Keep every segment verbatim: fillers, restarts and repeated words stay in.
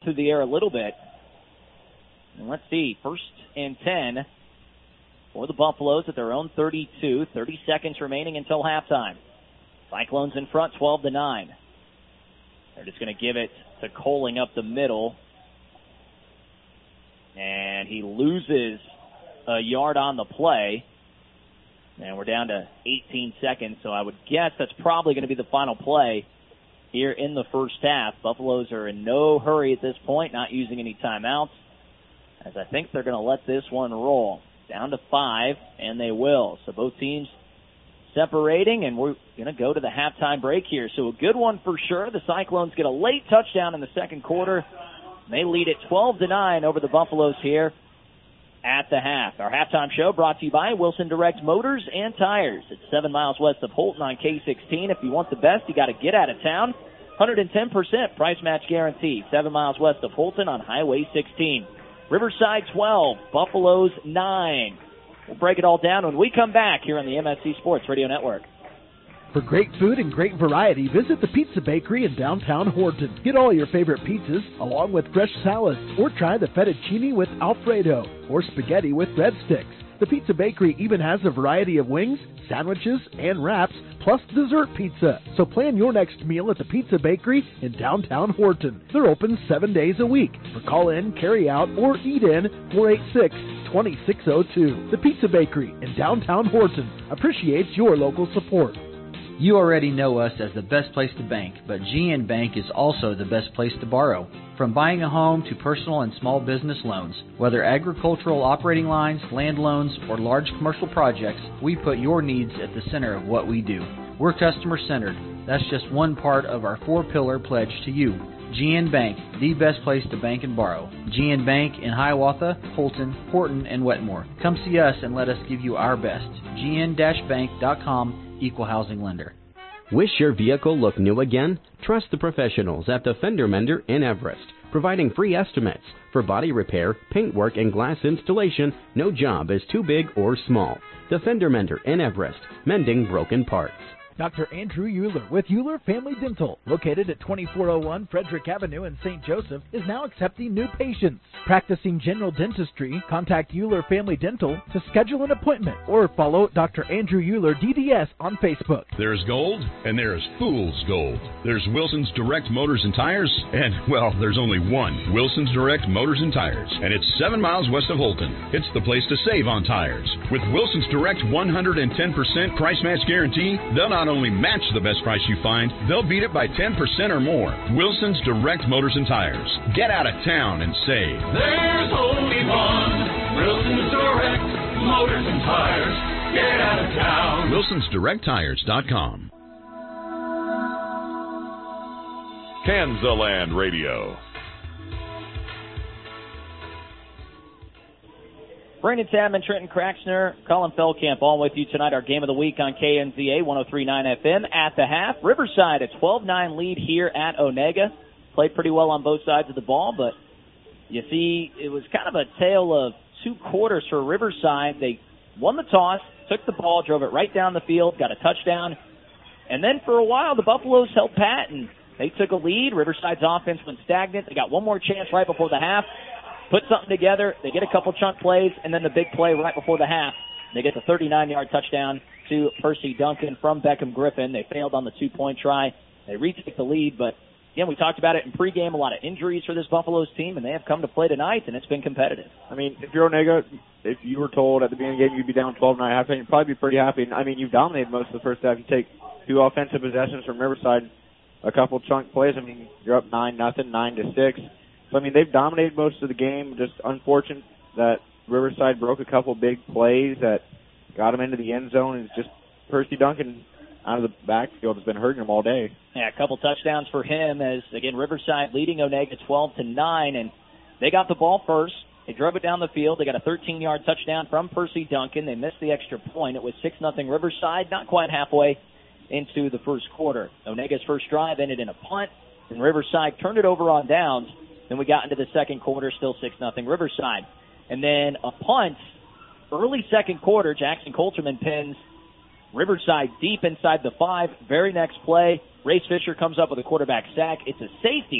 through the air a little bit. And let's see, first and ten for the Buffaloes at their own thirty-two. thirty seconds remaining until halftime. Cyclones in front, twelve to nine. They're just going to give it to Coling up the middle. And he loses a yard on the play. And we're down to eighteen seconds, so I would guess that's probably going to be the final play here in the first half. Buffaloes are in no hurry at this point, not using any timeouts, as I think they're going to let this one roll. Down to five, and they will. So both teams separating, and we're going to go to the halftime break here. So a good one for sure. The Cyclones get a late touchdown in the second quarter. They lead it twelve to nine over the Buffaloes here at the half. Our halftime show brought to you by Wilson Direct Motors and Tires. It's seven miles west of Holton on K sixteen. If you want the best, you got to get out of town. one hundred ten percent price match guarantee. Seven miles west of Holton on Highway sixteen. Riverside twelve, Buffaloes nine. We'll break it all down when we come back here on the M S C Sports Radio Network. For great food and great variety, visit the Pizza Bakery in downtown Horton. Get all your favorite pizzas, along with fresh salads, or try the fettuccine with Alfredo, or spaghetti with breadsticks. The Pizza Bakery even has a variety of wings, sandwiches, and wraps, plus dessert pizza. So plan your next meal at the Pizza Bakery in downtown Horton. They're open seven days a week. For call-in, carry-out, or eat-in, four eight six, two six zero two. The Pizza Bakery in downtown Horton appreciates your local support. You already know us as the best place to bank, but G N Bank is also the best place to borrow. From buying a home to personal and small business loans, whether agricultural operating lines, land loans, or large commercial projects, we put your needs at the center of what we do. We're customer-centered. That's just one part of our four-pillar pledge to you. G N Bank, the best place to bank and borrow. G N Bank in Hiawatha, Holton, Horton, and Wetmore. Come see us and let us give you our best. G N bank dot com, Equal Housing Lender. Wish your vehicle looked new again? Trust the professionals at the Fender Mender in Everest. Providing free estimates for body repair, paint work, and glass installation. No job is too big or small. The Fender Mender in Everest, mending broken parts. Doctor Andrew Euler with Euler Family Dental, located at twenty-four oh one Frederick Avenue in Saint Joseph, is now accepting new patients. Practicing general dentistry, contact Euler Family Dental to schedule an appointment or follow Doctor Andrew Euler D D S on Facebook. There's gold, and there's fool's gold. There's Wilson's Direct Motors and Tires, and, well, there's only one Wilson's Direct Motors and Tires, and it's seven miles west of Holton. It's the place to save on tires. With Wilson's Direct one hundred ten percent price match guarantee, they'll not only match the best price you find, they'll beat it by ten percent or more. Wilson's Direct Motors and Tires. Get out of town and save. There's only one Wilson's Direct Motors and Tires. Get out of town. Wilsons Direct Tires dot com. Kansaland Radio. Brandon Chapman, Trenton Craxner, Colin Feldkamp, all with you tonight. Our game of the week on K N Z A one oh three point nine F M at the half. Riverside, a twelve nine lead here at Onega. Played pretty well on both sides of the ball, but you see it was kind of a tale of two quarters for Riverside. They won the toss, took the ball, drove it right down the field, got a touchdown, and then for a while the Buffaloes held pat, and they took a lead. Riverside's offense went stagnant. They got one more chance right before the half. Put something together, they get a couple chunk plays, and then the big play right before the half. They get the thirty-nine yard touchdown to Percy Duncan from Beckham Griffin. They failed on the two-point try. They retake the lead, but again, we talked about it in pregame, a lot of injuries for this Buffaloes team, and they have come to play tonight, and it's been competitive. I mean, if you're Onega, if you were told at the beginning of the game you'd be down twelve nine at halftime, you'd probably be pretty happy. I mean, you've dominated most of the first half. You take two offensive possessions from Riverside, a couple chunk plays. I mean, you're up nine nothing, nine to six. So, I mean, they've dominated most of the game. Just unfortunate that Riverside broke a couple big plays that got them into the end zone. And it's just Percy Duncan out of the backfield has been hurting them all day. Yeah, a couple touchdowns for him as, again, Riverside leading Onega twelve to nine. And they got the ball first. They drove it down the field. They got a thirteen yard touchdown from Percy Duncan. They missed the extra point. It was six nothing Riverside, not quite halfway into the first quarter. Onega's first drive ended in a punt, and Riverside turned it over on downs. Then we got into the second quarter, still six nothing Riverside. And then a punt, early second quarter, Jackson Coulterman pins Riverside deep inside the five. Very next play, Race Fisher comes up with a quarterback sack. It's a safety,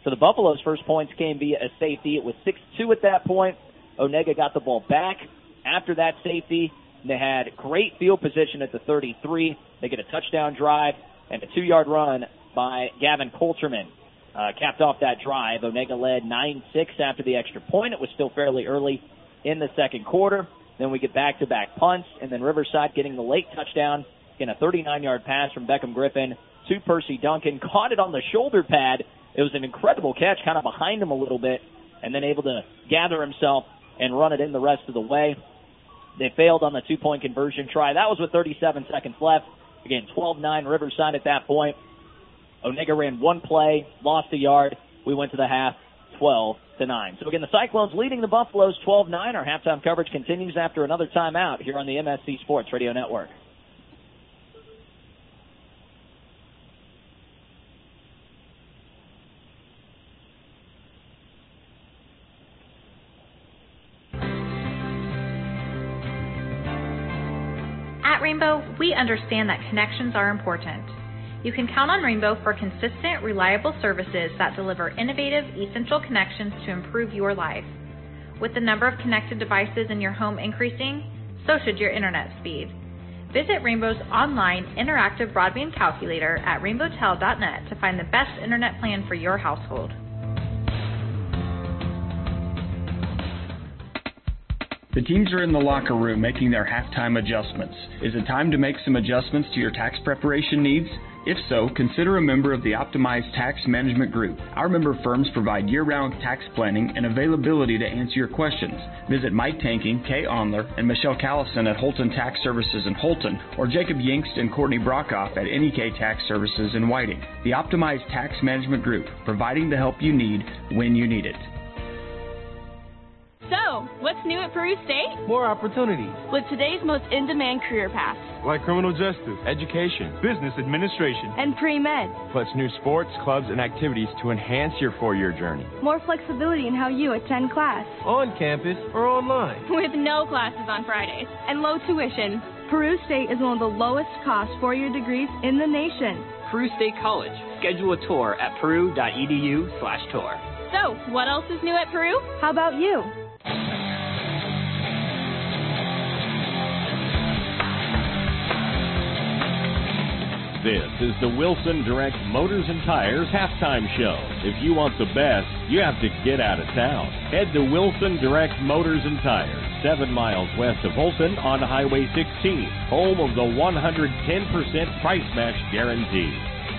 So the Buffalo's first points came via a safety. It was six two at that point. Onega got the ball back after that safety. They had great field position at the thirty-three. They get a touchdown drive and a two-yard run by Gavin Coulterman. Uh, capped off that drive. Onega led nine six after the extra point. It was still fairly early in the second quarter. Then we get back-to-back punts, and then Riverside getting the late touchdown in a thirty-nine-yard pass from Beckham Griffin to Percy Duncan. Caught it on the shoulder pad. It was an incredible catch, kind of behind him a little bit, and then able to gather himself and run it in the rest of the way. They failed on the two-point conversion try. That was with thirty-seven seconds left. Again, twelve nine Riverside at that point. Onega ran one play, lost a yard. We went to the half, twelve to nine. So again, the Cyclones leading the Buffaloes twelve nine. Our halftime coverage continues after another timeout here on the M S C Sports Radio Network. At Rainbow, we understand that connections are important. You can count on Rainbow for consistent, reliable services that deliver innovative, essential connections to improve your life. With the number of connected devices in your home increasing, so should your internet speed. Visit Rainbow's online interactive broadband calculator at rainbow tel dot net to find the best internet plan for your household. The teams are in the locker room making their halftime adjustments. Is it time to make some adjustments to your tax preparation needs? If so, consider a member of the Optimized Tax Management Group. Our member firms provide year-round tax planning and availability to answer your questions. Visit Mike Tanking, Kay Onler, and Michelle Callison at Holton Tax Services in Holton, or Jacob Yingst and Courtney Brockhoff at N E K Tax Services in Whiting. The Optimized Tax Management Group, providing the help you need when you need it. So, what's new at Peru State? More opportunities. With today's most in-demand career paths. Like criminal justice, education, business administration, and pre-med. Plus new sports, clubs, and activities to enhance your four-year journey. More flexibility in how you attend class. On campus or online. With no classes on Fridays. And low tuition. Peru State is one of the lowest cost four-year degrees in the nation. Peru State College. Schedule a tour at peru.edu slash tour. So, what else is new at Peru? How about you? This is the Wilson Direct Motors and Tires halftime show. If you want the best, you have to get out of town. Head to Wilson Direct Motors and Tires, seven miles west of Holton on Highway sixteen, home of the one hundred ten percent price match guarantee.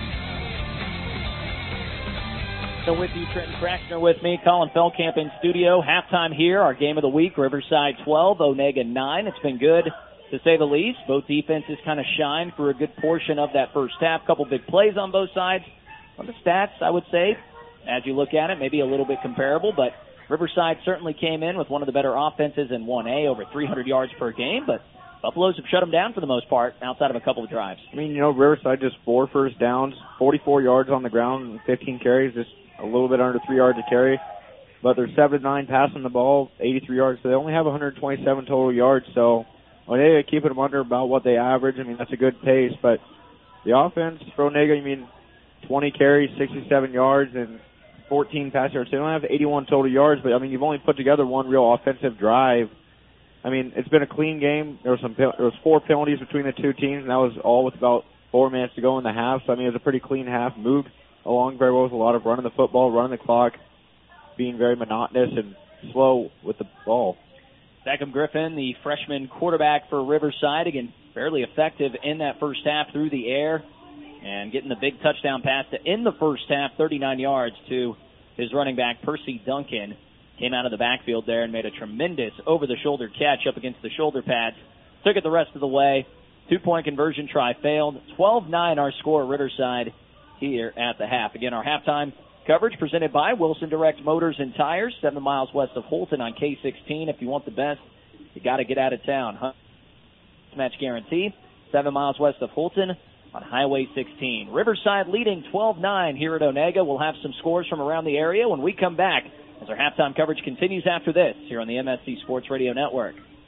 So with you, Trenton Kraxner with me, Colin Feldkamp in studio. Halftime here, our game of the week, Riverside twelve, Onega nine. It's been good, to say the least. Both defenses kind of shined for a good portion of that first half. Couple big plays on both sides. On the stats, I would say, as you look at it, maybe a little bit comparable, but Riverside certainly came in with one of the better offenses in one A, over three hundred yards per game, but Buffaloes have shut them down for the most part, outside of a couple of drives. I mean, you know, Riverside just four first downs, forty-four yards on the ground, and fifteen carries, just a little bit under three yards a carry. But they're seven to nine passing the ball, eighty-three yards, so they only have one hundred twenty-seven total yards, so Onega keeping them under about what they average. I mean, that's a good pace, but the offense for Onega, I mean, twenty carries, sixty-seven yards, and fourteen pass yards. They don't have eighty-one total yards, but, I mean, you've only put together one real offensive drive. I mean, it's been a clean game. There was some there was four penalties between the two teams, and that was all with about four minutes to go in the half. So, I mean, it was a pretty clean half. Moved along very well with a lot of running the football, running the clock, being very monotonous and slow with the ball. Beckham Griffin, the freshman quarterback for Riverside, again, fairly effective in that first half through the air and getting the big touchdown pass to end the first half, thirty-nine yards to his running back, Percy Duncan. Came out of the backfield there and made a tremendous over-the-shoulder catch up against the shoulder pads. Took it the rest of the way. Two-point conversion try failed. twelve nine our score, Riverside, here at the half. Again, our halftime coverage presented by Wilson Direct Motors and Tires, seven miles west of Holton on K sixteen. If you want the best, you got to get out of town. Match guarantee, seven miles west of Holton on Highway sixteen. Riverside leading twelve nine here at Onega. We'll have some scores from around the area when we come back as our halftime coverage continues after this here on the M S C Sports Radio Network.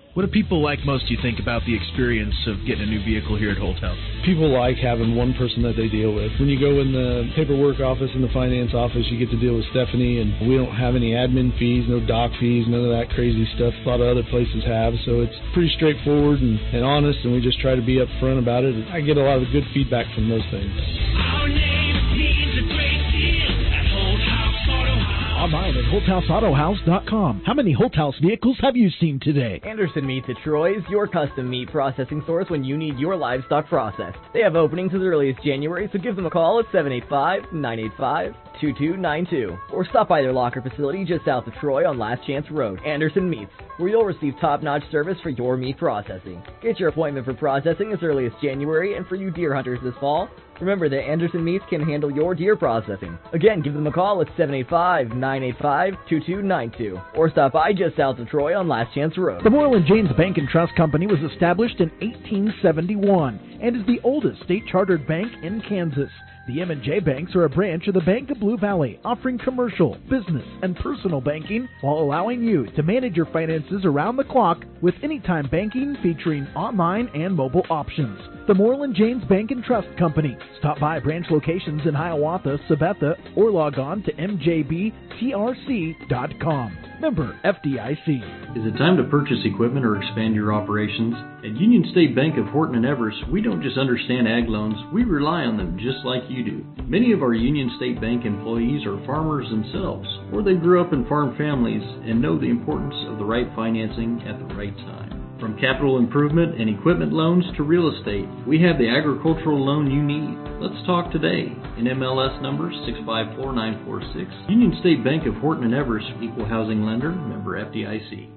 What do people like most, do you think, about the experience of getting a new vehicle here at Holt House? People like having one person that they deal with. When you go in the paperwork office and the finance office, you get to deal with Stephanie, and we don't have any admin fees, no doc fees, none of that crazy stuff a lot of other places have. So it's pretty straightforward and, and honest, and we just try to be upfront about it. I get a lot of good feedback from those things. Our neighbor needs a great deal at Holt House Auto House. Online at Holt House Auto House dot com. How many Holt House vehicles have you seen today? Anderson Meats at Troy's, your custom meat processing source when you need your livestock processed. They have openings as early as January, so give them a call at seven eight five, nine eight five, two two nine two. Or stop by their locker facility just south of Troy on Last Chance Road. Anderson Meats, where you'll receive top-notch service for your meat processing. Get your appointment for processing as early as January, and for you deer hunters this fall, remember that Anderson Meats can handle your deer processing. Again, give them a call at seven eight five, nine eight five, two two nine two. Or stop by just south of Troy on Last Chance Road. The Moreland Janes Bank and Trust Company was established in eighteen seventy-one and is the oldest state-chartered bank in Kansas. The M and J Banks are a branch of the Bank of Blue Valley, offering commercial, business, and personal banking while allowing you to manage your finances around the clock with anytime banking featuring online and mobile options. The Moreland Janes Bank and Trust Company. Stop by branch locations in Hiawatha, Sabetha, or log on to m j b t r c dot com. Member F D I C. Is it time to purchase equipment or expand your operations? At Union State Bank of Horton and Everest, we don't just understand ag loans, we rely on them just like you do. Many of our Union State Bank employees are farmers themselves, or they grew up in farm families and know the importance of the right financing at the right time. From capital improvement and equipment loans to real estate, we have the agricultural loan you need. Let's talk today. In M L S number six five four nine four six. Union State Bank of Horton and Everest, equal housing lender, member F D I C.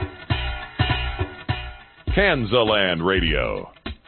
Kansaland Radio.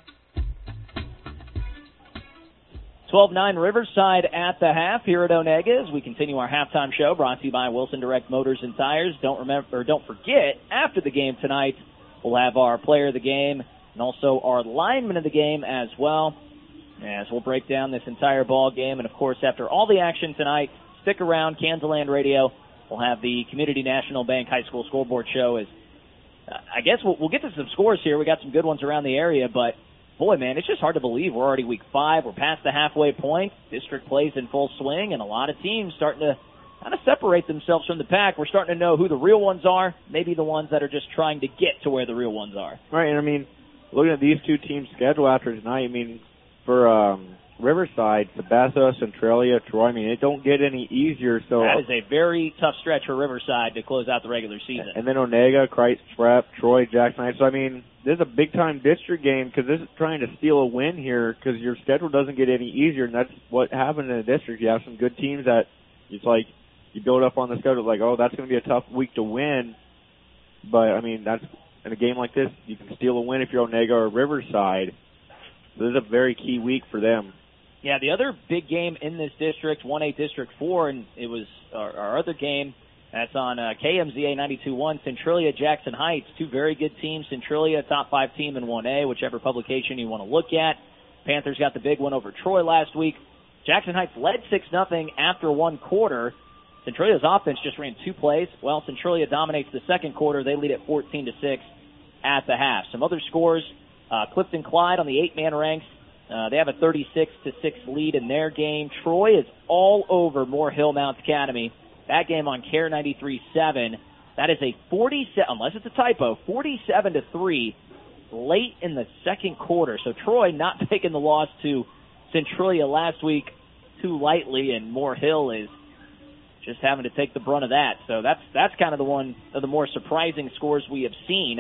twelve nine Riverside at the half here at Onega as we continue our halftime show brought to you by Wilson Direct Motors and Tires. Don't remember, or don't forget, after the game tonight, we'll have our player of the game and also our lineman of the game as well, as we'll break down this entire ball game. And, of course, after all the action tonight, stick around, Kansaland Radio. We'll have the Community National Bank High School Scoreboard Show. As uh, I guess we'll, we'll get to some scores here. We got some good ones around the area, but, boy, man, it's just hard to believe we're already week five. We're past the halfway point. District plays in full swing, and a lot of teams starting to kind of separate themselves from the pack. We're starting to know who the real ones are, maybe the ones that are just trying to get to where the real ones are. Right, and I mean, looking at these two teams' schedule after tonight, I mean, for um, Riverside, Sabetha, Centralia, Troy, I mean, it don't get any easier. So that is a very tough stretch for Riverside to close out the regular season. And then Onega, Christ Prep, Troy, Jackson Heights. So, I mean, this is a big-time district game because this is trying to steal a win here because your schedule doesn't get any easier, and that's what happened in the district. You have some good teams that it's like you build up on the schedule like, oh, that's going to be a tough week to win. But, I mean, that's in a game like this, you can steal a win if you're Onega or Riverside. So this is a very key week for them. Yeah, the other big game in this district, one A District four, and it was our, our other game, that's on uh, K M Z A ninety-two point one, Centralia, Jackson Heights, two very good teams. Centralia, top five team in one A, whichever publication you want to look at. Panthers got the big one over Troy last week. Jackson Heights led six nothing after one quarter. Centralia's offense just ran two plays. Well, Centralia dominates the second quarter. They lead at fourteen to six at the half. Some other scores, uh, Clifton Clyde on the eight-man ranks. Uh, they have a thirty-six to six lead in their game. Troy is all over Moore Hill Mount Academy. That game on Care ninety-three point seven. That is a forty-seven, unless it's a typo, forty-seven to three late in the second quarter. So Troy not taking the loss to Centralia last week too lightly, and Moore Hill is just having to take the brunt of that. So that's that's kind of the one of the more surprising scores we have seen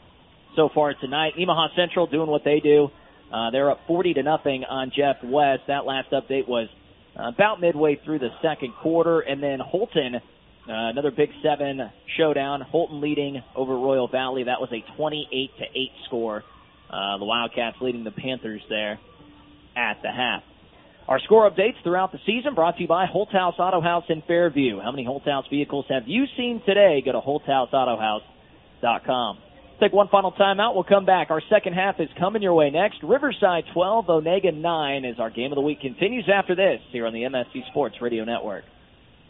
so far tonight. Omaha Central doing what they do. Uh, they're up forty to nothing on Jeff West. That last update was uh, about midway through the second quarter. And then Holton, uh, another Big Seven showdown. Holton leading over Royal Valley. That was a twenty-eight to eight score. Uh, the Wildcats leading the Panthers there at the half. Our score updates throughout the season brought to you by Holt House Auto House in Fairview. How many Holt House vehicles have you seen today? Go to holt house auto house dot com. Take one final timeout. We'll come back. Our second half is coming your way next. Riverside twelve, Onega nine as our game of the week continues after this here on the M S C Sports Radio Network.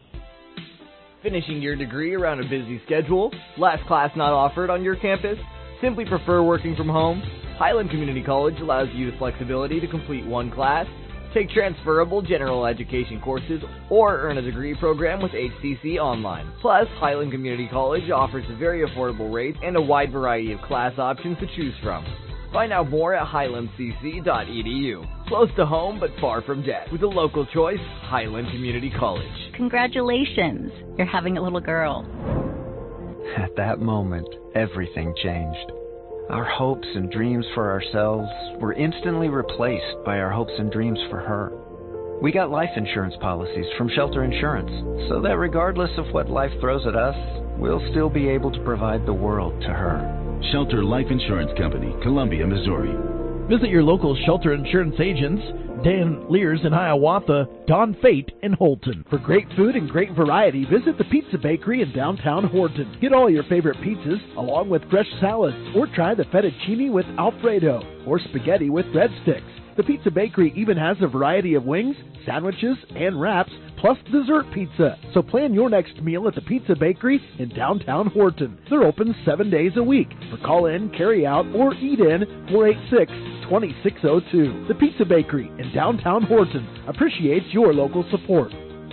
Finishing your degree around a busy schedule? Last class not offered on your campus? Simply prefer working from home? Highland Community College allows you the flexibility to complete one class, take transferable general education courses, or earn a degree program with H C C Online. Plus, Highland Community College offers very affordable rates and a wide variety of class options to choose from. Find out more at highland c c dot e d u. Close to home but far from debt. With a local choice, Highland Community College. Congratulations, you're having a little girl. At that moment, everything changed. Our hopes and dreams for ourselves were instantly replaced by our hopes and dreams for her. We got life insurance policies from Shelter Insurance, so that regardless of what life throws at us, we'll still be able to provide the world to her. Shelter Life Insurance Company, Columbia, Missouri. Visit your local Shelter Insurance agents, Dan Lears in Hiawatha, Don Fate in Holton. For great food and great variety, visit the Pizza Bakery in downtown Horton. Get all your favorite pizzas, along with fresh salads, or try the fettuccine with Alfredo, or spaghetti with breadsticks. The Pizza Bakery even has a variety of wings, sandwiches, and wraps, plus dessert pizza. So plan your next meal at the Pizza Bakery in downtown Horton. They're open seven days a week. For call-in, carry-out, or eat-in, four eight six, two six zero two. The Pizza Bakery in downtown Horton appreciates your local support.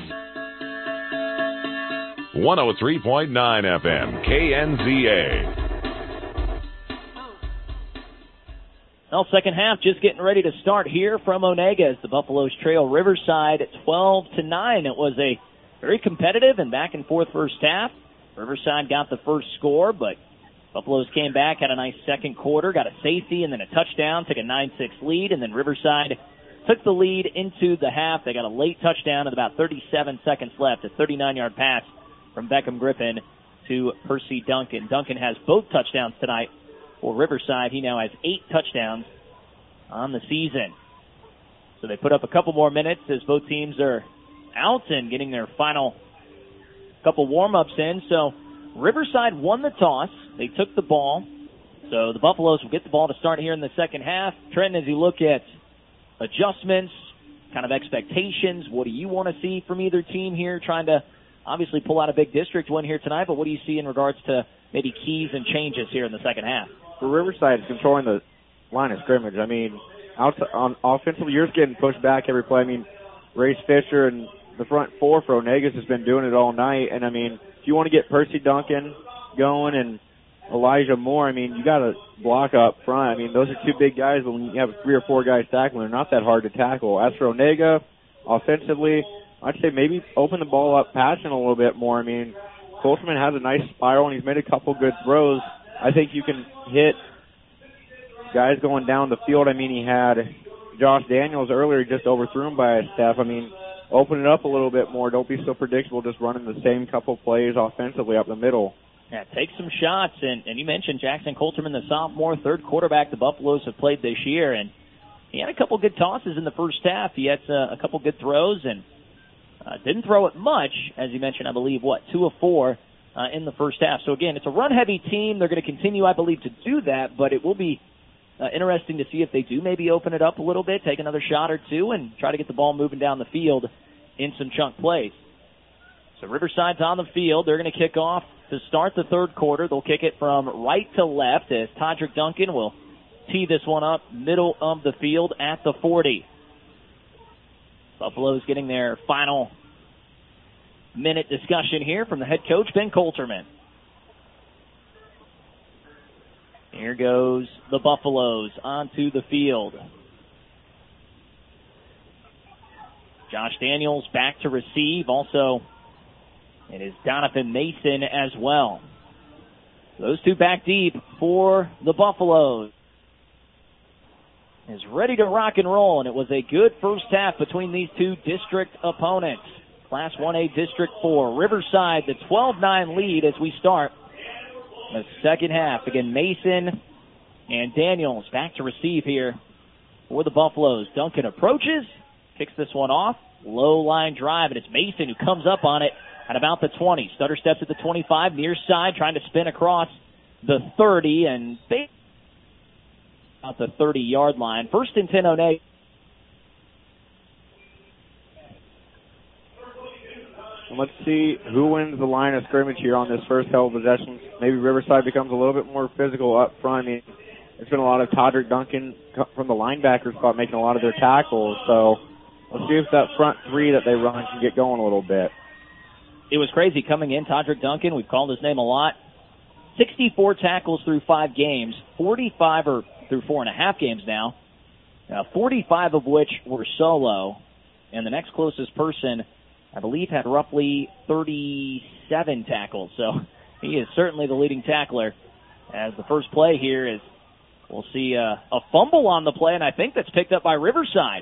one oh three point nine F M, K N Z A. Well, second half just getting ready to start here from Onega as the Buffaloes trail Riverside twelve to nine. It was a very competitive and back and forth first half. Riverside got the first score, but Buffaloes came back, had a nice second quarter, got a safety and then a touchdown, took a nine six lead, and then Riverside took the lead into the half. They got a late touchdown with about thirty-seven seconds left, a thirty-nine-yard pass from Beckham Griffin to Percy Duncan. Duncan has both touchdowns tonight for Riverside. He now has eight touchdowns on the season. So they put up a couple more minutes as both teams are out and getting their final couple warm-ups in. So Riverside won the toss. They took the ball. So the Buffaloes will get the ball to start here in the second half. Trenton, as you look at adjustments, kind of expectations, what do you want to see from either team here? Trying to obviously pull out a big district win here tonight, but what do you see in regards to maybe keys and changes here in the second half? For Riverside, is controlling the line of scrimmage. I mean, out on offensively, you're just getting pushed back every play. I mean, Race Fisher and the front four for Onegas has been doing it all night. And, I mean, if you want to get Percy Duncan going and Elijah Moore, I mean, you got to block up front. I mean, those are two big guys, but when you have three or four guys tackling, they're not that hard to tackle. As for Onega, offensively, I'd say maybe open the ball up, passing a little bit more. I mean, Coulterman has a nice spiral, and he's made a couple good throws. I think you can hit guys going down the field. I mean, he had Josh Daniels earlier, just overthrew him by a step. I mean, open it up a little bit more. Don't be so predictable just running the same couple plays offensively up the middle. Yeah, take some shots. And, and you mentioned Jackson Coulterman, the sophomore, third quarterback the Buffaloes have played this year. And he had a couple good tosses in the first half. He had uh, a couple good throws and uh, didn't throw it much, as you mentioned, I believe, what, two of four uh, in the first half. So, again, it's a run-heavy team. They're going to continue, I believe, to do that, but it will be uh, interesting to see if they do maybe open it up a little bit, take another shot or two, and try to get the ball moving down the field in some chunk plays. So Riverside's on the field. They're going to kick off to start the third quarter. They'll kick it from right to left as Todrick Duncan will tee this one up middle of the field at the forty. Buffalo's getting their final minute discussion here from the head coach, Ben Coulterman. Here goes the Buffaloes onto the field. Josh Daniels back to receive. Also, it is Donovan Mason as well. Those two back deep for the Buffaloes. Is ready to rock and roll, and it was a good first half between these two district opponents. Class one A District four. Riverside, the twelve nine lead as we start the second half. Again, Mason and Daniels back to receive here for the Buffaloes. Duncan approaches, kicks this one off. Low line drive, and it's Mason who comes up on it at about the twenty. Stutter steps at the twenty-five, near side, trying to spin across the thirty, and about the thirty-yard line. First and ten, Onega. And let's see who wins the line of scrimmage here on this first held possession. Maybe Riverside becomes a little bit more physical up front. I mean, there's been a lot of Todrick Duncan from the linebacker spot making a lot of their tackles. So let's see if that front three that they run can get going a little bit. It was crazy coming in. Todrick Duncan, we've called his name a lot. sixty-four tackles through five games, forty-five or through four and a half games now, uh, forty-five of which were solo. And the next closest person, I believe, had roughly thirty-seven tackles. So he is certainly the leading tackler. As the first play here is, we'll see uh, a fumble on the play, and I think that's picked up by Riverside.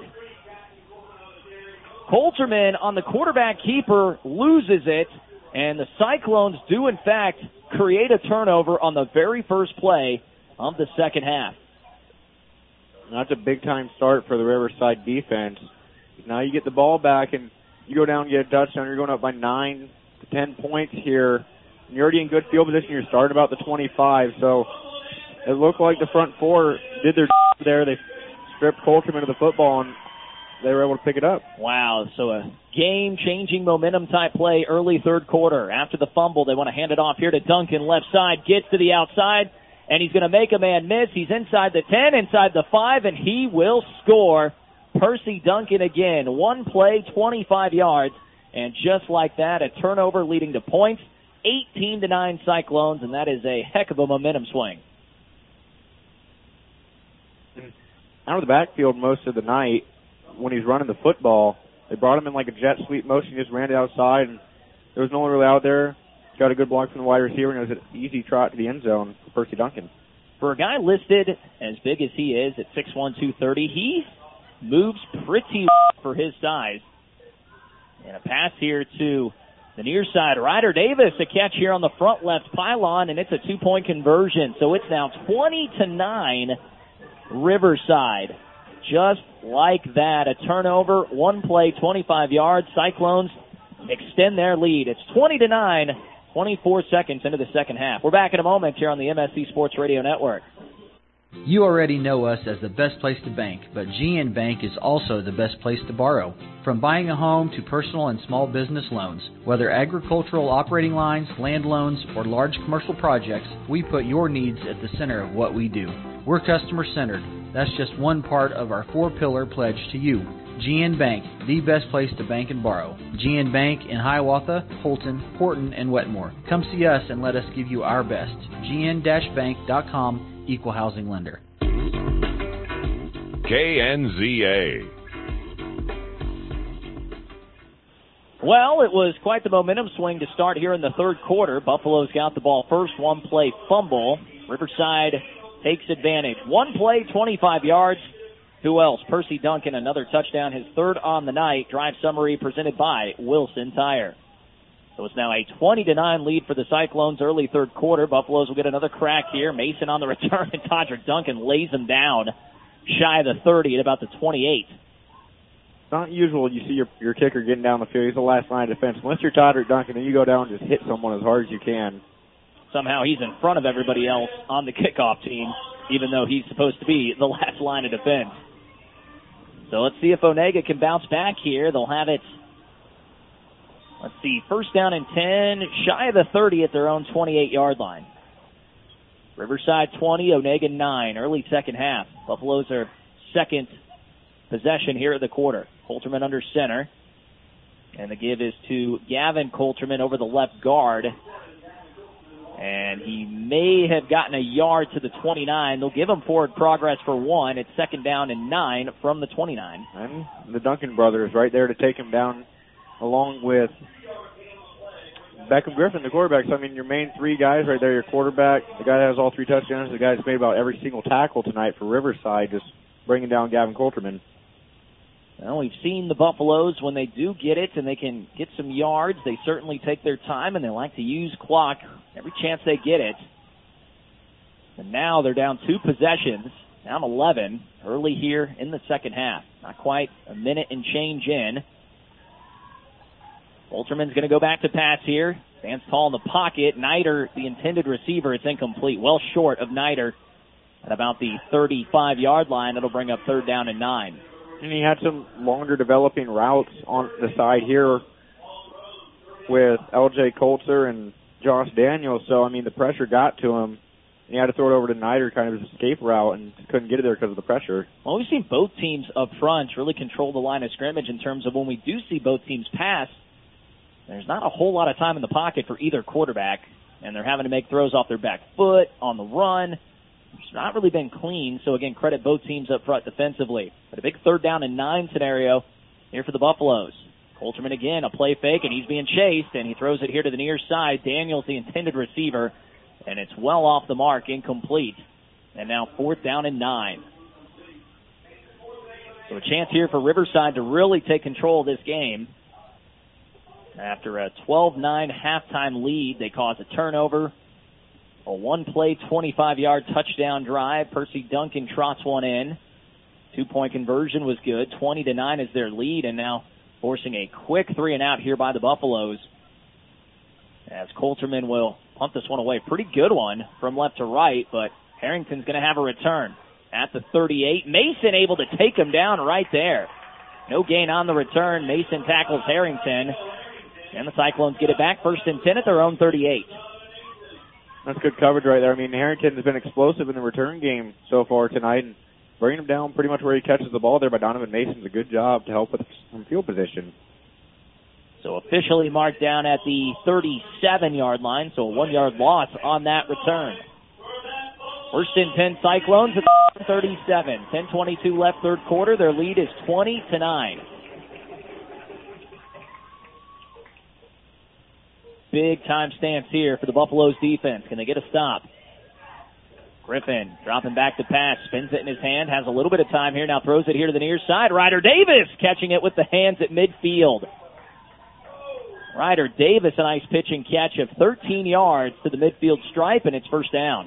Coulterman on the quarterback keeper loses it, and the Cyclones do, in fact, create a turnover on the very first play of the second half. That's a big-time start for the Riverside defense. Now you get the ball back, and you go down and get a touchdown. You're going up by nine to ten points here. And you're already in good field position. You're starting about the twenty-five. So it looked like the front four did their job there. They stripped Coulterman of the football, and they were able to pick it up. Wow, so a game-changing momentum-type play early third quarter. After the fumble, they want to hand it off here to Duncan. Left side, gets to the outside, and he's going to make a man miss. He's inside the ten, inside the five, and he will score. Percy Duncan again. One play, twenty-five yards, and just like that, a turnover leading to points. eighteen to nine Cyclones, and that is a heck of a momentum swing. Out of the backfield most of the night, when he's running the football, they brought him in like a jet sweep motion. He just ran it outside, and there was no one really out there. Got a good block from the wide receiver, and it was an easy trot to the end zone for Percy Duncan. For a guy listed as big as he is at six one, two thirty, he moves pretty well for his size. And a pass here to the near side. Ryder Davis, a catch here on the front left pylon, and it's a two-point conversion. So it's now twenty to nine Riverside. Just like that, a turnover, one play, twenty-five yards. Cyclones extend their lead. It's twenty to nine, twenty-four seconds into the second half. We're back in a moment here on the M S C Sports Radio Network. You already know us as the best place to bank, but G N Bank is also the best place to borrow. From buying a home to personal and small business loans, whether agricultural operating lines, land loans, or large commercial projects, we put your needs at the center of what we do. We're customer-centered. That's just one part of our four-pillar pledge to you. G N Bank, the best place to bank and borrow. G N Bank in Hiawatha, Holton, Horton, and Wetmore. Come see us and let us give you our best. G N bank dot com. Equal housing lender. K N Z A. Well, it was quite the momentum swing to start here in the third quarter. Buffalo's got the ball first, one play fumble. Riverside takes advantage. One play, twenty-five yards. Who else? Percy Duncan, another touchdown, his third on the night. Drive summary presented by Wilson Tire. So it's now a twenty to nine lead for the Cyclones early third quarter. Buffaloes will get another crack here. Mason on the return, and Todrick Duncan lays him down shy of the thirty at about the twenty-eight. It's not usual you see your your kicker getting down the field. He's the last line of defense. Unless you're Todrick Duncan, and you go down and just hit someone as hard as you can. Somehow he's in front of everybody else on the kickoff team, even though he's supposed to be the last line of defense. So let's see if Onega can bounce back here. They'll have it, let's see, first down and ten, shy of the thirty at their own twenty-eight-yard line. Riverside twenty, Onega nine, early second half. Buffaloes are second possession here at the quarter. Coulterman under center. And the give is to Gavin Coulterman over the left guard. And he may have gotten a yard to the twenty-nine. They'll give him forward progress for one. It's second down and nine from the twenty-nine. And the Duncan brothers right there to take him down along with Beckham Griffin, the quarterback. So, I mean, your main three guys right there, your quarterback, the guy that has all three touchdowns, the guy that's made about every single tackle tonight for Riverside, just bringing down Gavin Coulterman. Well, we've seen the Buffaloes, when they do get it and they can get some yards, they certainly take their time and they like to use clock every chance they get it. And now they're down two possessions, down eleven, early here in the second half. Not quite a minute and change in. Coulterman's going to go back to pass here. Stands tall in the pocket. Nider, the intended receiver, it's incomplete. Well short of Nider at about the thirty-five-yard line. It'll bring up third down and nine. And he had some longer developing routes on the side here. with L J Coulter and Josh Daniels. So, I mean, the pressure got to him. And he had to throw it over to Niter, kind of his escape route, and couldn't get it there because of the pressure. Well, we've seen both teams up front really control the line of scrimmage in terms of when we do see both teams pass, there's not a whole lot of time in the pocket for either quarterback, and they're having to make throws off their back foot, on the run. It's not really been clean, so again, credit both teams up front defensively. But a big third down and nine scenario here for the Buffaloes. Coulterman again, a play fake, and he's being chased, and he throws it here to the near side. Daniels, the intended receiver, and it's well off the mark, incomplete. And now fourth down and nine. So a chance here for Riverside to really take control of this game. After a twelve nine halftime lead, they cause a turnover. A one-play, twenty-five-yard touchdown drive. Percy Duncan trots one in. Two-point conversion was good. twenty to nine is their lead, and now forcing a quick three and out here by the Buffaloes. As Coulterman will punt this one away. Pretty good one from left to right, but Harrington's going to have a return at the thirty-eight. Mason able to take him down right there. No gain on the return. Mason tackles Harrington, and the Cyclones get it back. First and ten at their own thirty-eight. That's good coverage right there. I mean, Harrington has been explosive in the return game so far tonight, and bringing him down pretty much where he catches the ball there by Donovan Mason's a good job to help with some field position. So officially marked down at the thirty-seven-yard line, so a one-yard loss on that return. First and ten Cyclones at the thirty-seven. ten twenty-two left third quarter. Their lead is twenty to nine. Big time stance here for the Buffaloes defense. Can they get a stop? Griffin dropping back to pass, spins it in his hand, has a little bit of time here, now throws it here to the near side. Ryder Davis catching it with the hands at midfield. Ryder Davis, a nice pitch and catch of thirteen yards to the midfield stripe, and it's first down.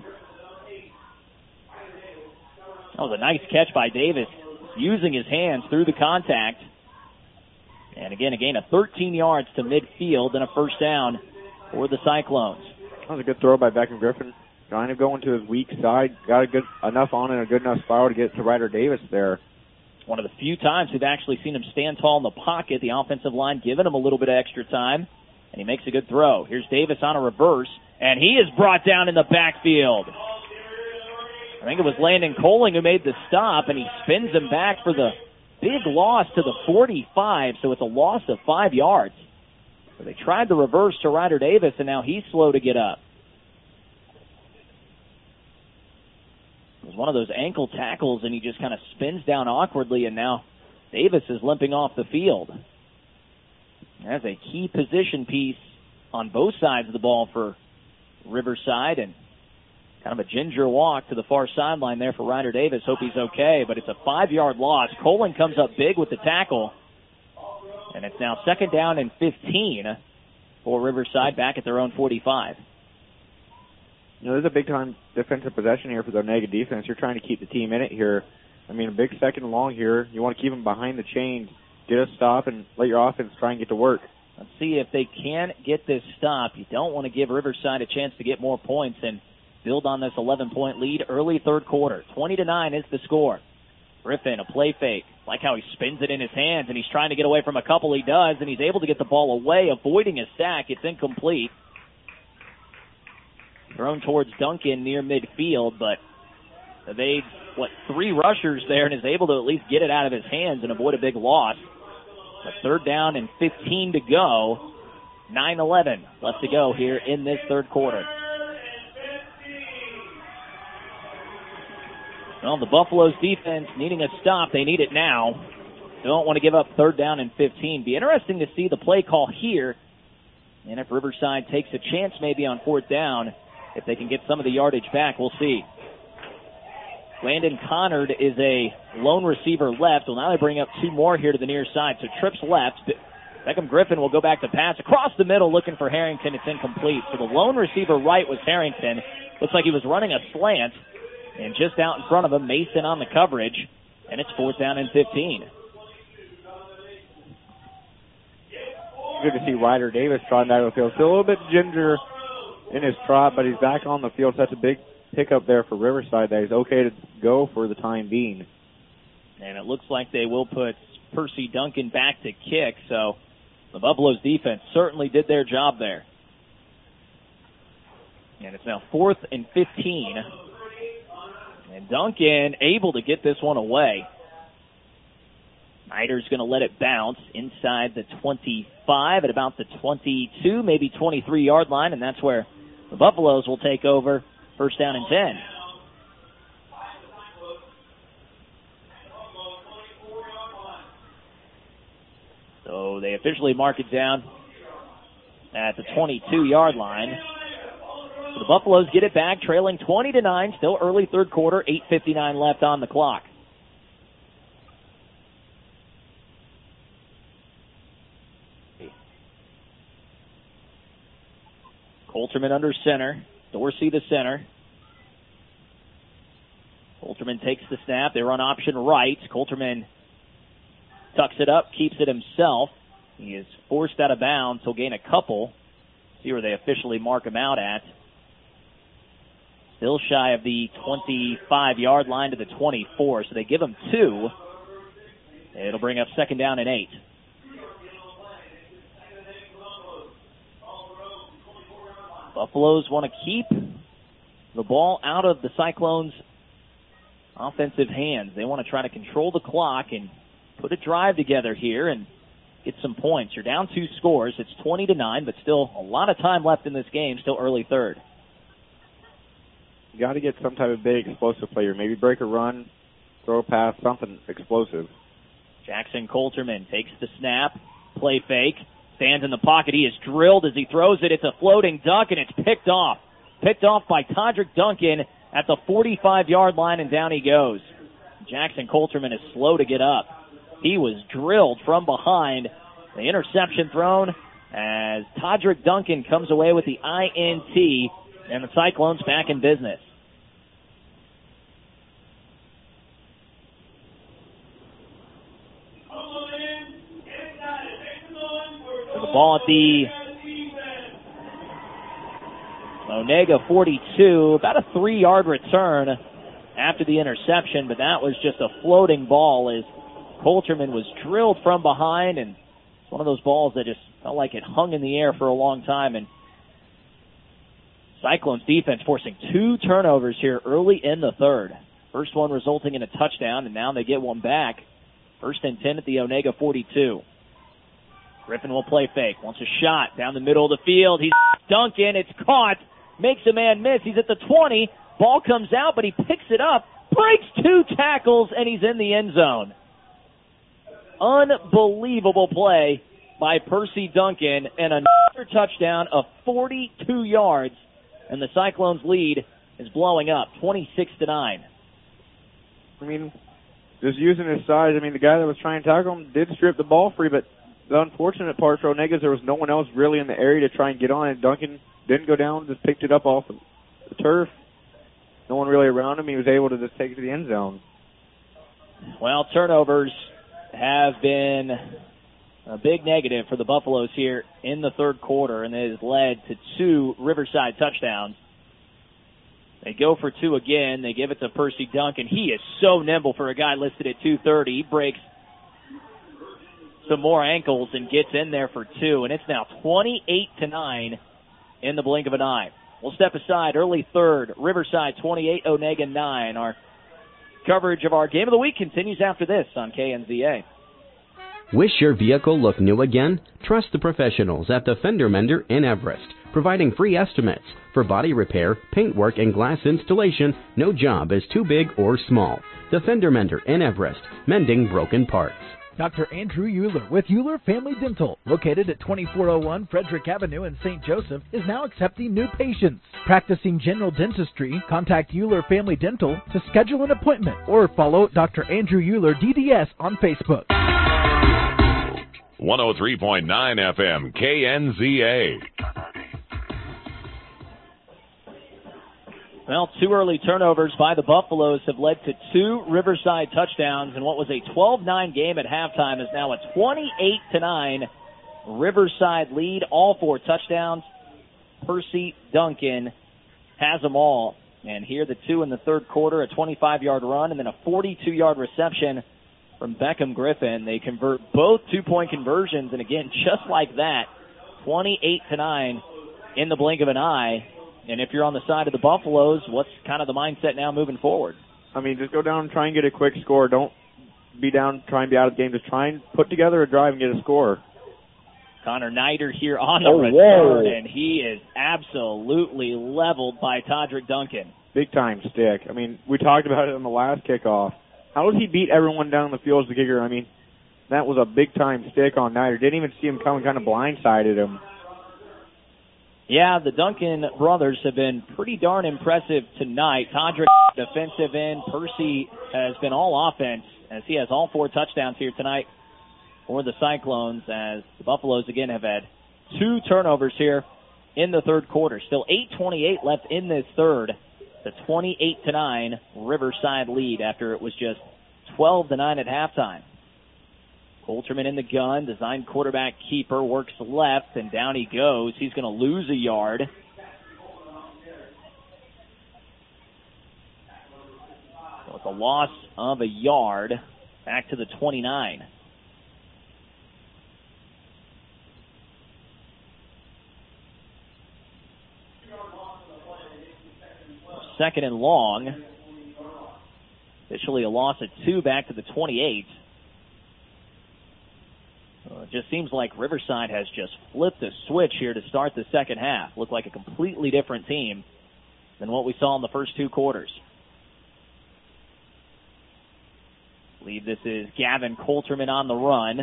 That was a nice catch by Davis, using his hands through the contact. And again, a gain of thirteen yards to midfield and a first down for the Cyclones. That was a good throw by Beckham Griffin. Trying to go into his weak side. Got a good enough on and a good enough spiral to get to Ryder Davis there. One of the few times we've actually seen him stand tall in the pocket. The offensive line giving him a little bit of extra time. And he makes a good throw. Here's Davis on a reverse. And he is brought down in the backfield. I think it was Landon Coling who made the stop. And he spins him back for the big loss to the forty-five. So it's a loss of five yards. So they tried the reverse to Ryder Davis. And now he's slow to get up. It was one of those ankle tackles, and he just kind of spins down awkwardly, and now Davis is limping off the field. That's a key position piece on both sides of the ball for Riverside, and kind of a ginger walk to the far sideline there for Ryder Davis. Hope he's okay, but it's a five-yard loss. Colin comes up big with the tackle, and it's now second down and fifteen for Riverside back at their own forty-five. You know, there's a big-time defensive possession here for the Onega defense. You're trying to keep the team in it here. I mean, a big second and long here. You want to keep them behind the chains, get a stop, and let your offense try and get to work. Let's see if they can get this stop. You don't want to give Riverside a chance to get more points and build on this eleven-point lead early third quarter. twenty to nine is the score. Griffin, a play fake. Like how he spins it in his hands, and he's trying to get away from a couple. He does, and he's able to get the ball away, avoiding a sack. It's incomplete. Thrown towards Duncan near midfield, but evades, what, three rushers there and is able to at least get it out of his hands and avoid a big loss. But third down and fifteen to go. nine eleven left to go here in this third quarter. Well, the Buffaloes defense needing a stop. They need it now. They don't want to give up third down and fifteen. Be interesting to see the play call here. And if Riverside takes a chance maybe on fourth down, if they can get some of the yardage back, we'll see. Landon Connard is a lone receiver left. Well, now they bring up two more here to the near side. So trips left. Beckham Griffin will go back to pass across the middle looking for Harrington. It's incomplete. So the lone receiver right was Harrington. Looks like he was running a slant. And just out in front of him, Mason on the coverage. And it's fourth down and fifteen. Good to see Ryder Davis trotting back on the field. Still a little bit ginger in his trot, but he's back on the field. That's a big pickup there for Riverside that he's okay to go for the time being. And it looks like they will put Percy Duncan back to kick, so The Buffaloes defense certainly did their job there. And it's now fourth and fifteen. And Duncan able to get this one away. Snyder's going to let it bounce inside the twenty-five at about the twenty-two, maybe twenty-three-yard line, and that's where the Buffaloes will take over first down and ten. So they officially mark it down at the twenty-two-yard line. So the Buffaloes get it back, trailing twenty to nine, still early third quarter, eight fifty-nine left on the clock. Coulterman under center. Dorsey the center. Coulterman takes the snap. They run option right. Coulterman tucks it up, keeps it himself. He is forced out of bounds. He'll gain a couple. See where they officially mark him out at. Still shy of the twenty-five-yard line to the twenty-four, so they give him two. It'll bring up second down and eight. Buffaloes want to keep the ball out of the Cyclones' offensive hands. They want to try to control the clock and put a drive together here and get some points. You're down two scores. It's twenty to nine, but still a lot of time left in this game, still early third. You got to get some type of big explosive player. Maybe break a run, throw a pass, something explosive. Jackson Coulterman takes the snap, play fake, stands in the pocket. He is drilled as he throws it. It's a floating dunk, and it's picked off. Picked off by Todrick Duncan at the forty-five-yard line, and down he goes. Jackson Coulterman is slow to get up. He was drilled from behind. The interception thrown as Todrick Duncan comes away with the I N T, and the Cyclones back in business. So the ball at the Onega forty-two, about a three-yard return after the interception, but that was just a floating ball as Coulterman was drilled from behind, and it's one of those balls that just felt like it hung in the air for a long time, and Cyclones defense forcing two turnovers here early in the third. First one resulting in a touchdown, and now they get one back. First and ten at the Onega forty-two. Griffin will play fake. Wants a shot down the middle of the field. He's Duncan. It's caught. Makes a man miss. He's at the twenty. Ball comes out, but he picks it up. Breaks two tackles, and he's in the end zone. Unbelievable play by Percy Duncan, and another touchdown of forty-two yards. And the Cyclones' lead is blowing up, twenty-six to nine. I mean, just using his size, I mean, the guy that was trying to tackle him did strip the ball free, but the unfortunate part for Onega is there was no one else really in the area to try and get on it. Duncan didn't go down, just picked it up off the turf. No one really around him. He was able to just take it to the end zone. Well, turnovers have been a big negative for the Buffaloes here in the third quarter, and it has led to two Riverside touchdowns. They go for two again. They give it to Percy Duncan. He is so nimble for a guy listed at two thirty. He breaks some more ankles and gets in there for two, and it's now twenty-eight to nine in the blink of an eye. We'll step aside. Early third, Riverside twenty-eight, Onega nine. Our coverage of our game of the week continues after this on K N Z A. Wish your vehicle looked new again? Trust the professionals at the Fender Mender in Everest, providing free estimates for body repair, paintwork, and glass installation. No job is too big or small. The Fender Mender in Everest, mending broken parts. Doctor Andrew Euler with Euler Family Dental, located at twenty-four oh one Frederick Avenue in Saint Joseph, is now accepting new patients. Practicing general dentistry, contact Euler Family Dental to schedule an appointment or follow Doctor Andrew Euler D D S on Facebook. one oh three point nine F M, K N Z A. Well, two early turnovers by the Buffaloes have led to two Riverside touchdowns, and what was a twelve nine game at halftime is now a twenty-eight to nine Riverside lead. All four touchdowns. Percy Duncan has them all. And here the two in the third quarter, a twenty-five-yard run and then a forty-two-yard reception from Beckham Griffin. They convert both two-point conversions, and again, just like that, twenty-eight to nine in the blink of an eye. And if you're on the side of the Buffaloes, what's kind of the mindset now moving forward? I mean, just go down and try and get a quick score. Don't be down, try and be out of the game. Just try and put together a drive and get a score. Connor Nider here on the oh, return, whoa. and he is absolutely leveled by Todrick Duncan. Big time stick. I mean, we talked about it in the last kickoff. How does he beat everyone down the field as the kicker? I mean, that was a big time stick on Nider. Didn't even see him coming, kind of blindsided him. Yeah, the Duncan brothers have been pretty darn impressive tonight. Todrick defensive end. Percy has been all offense as he has all four touchdowns here tonight for the Cyclones, as the Buffaloes again have had two turnovers here in the third quarter. Still eight twenty-eight left in this third. The twenty-eight to nine Riverside lead after it was just twelve to nine at halftime. Coulterman in the gun, designed quarterback keeper, works left, and down he goes. He's going to lose a yard. So it's a loss of a yard back to the twenty-nine. Second and long. Officially a loss of two back to the twenty-eight. Uh, it just seems like Riverside has just flipped a switch here to start the second half. Looked like a completely different team than what we saw in the first two quarters. I believe this is Gavin Coulterman on the run.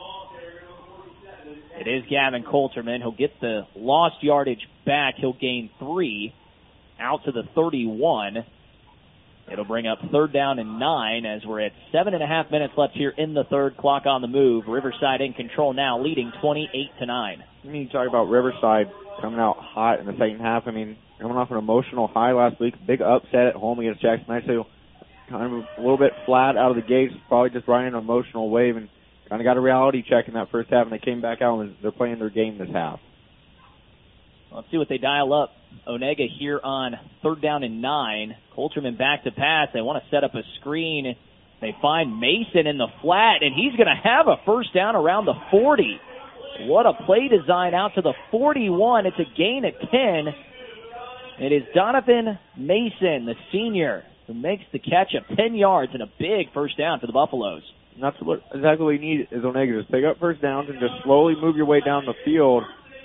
It is Gavin Coulterman. He'll get the lost yardage back. He'll gain three out to the thirty-one. It'll bring up third down and nine as we're at seven and a half minutes left here in the third. Clock on the move. Riverside in control now, leading twenty-eight to nine. I mean, you talk about Riverside coming out hot in the second half. I mean, coming off an emotional high last week, big upset at home against Jackson Heights. So kind of a little bit flat out of the gates, probably just riding an emotional wave, and kind of got a reality check in that first half, and they came back out and they're playing their game this half. Let's see what they dial up. Onega here on third down and nine. Coulterman back to pass. They want to set up a screen. They find Mason in the flat, and he's going to have a first down around the forty. What a play design out to the forty-one. It's a gain of ten. It is Donovan Mason, the senior, who makes the catch of ten yards and a big first down for the Buffaloes. And that's what, exactly what you need is Onega. Just pick up first downs and just slowly move your way down the field.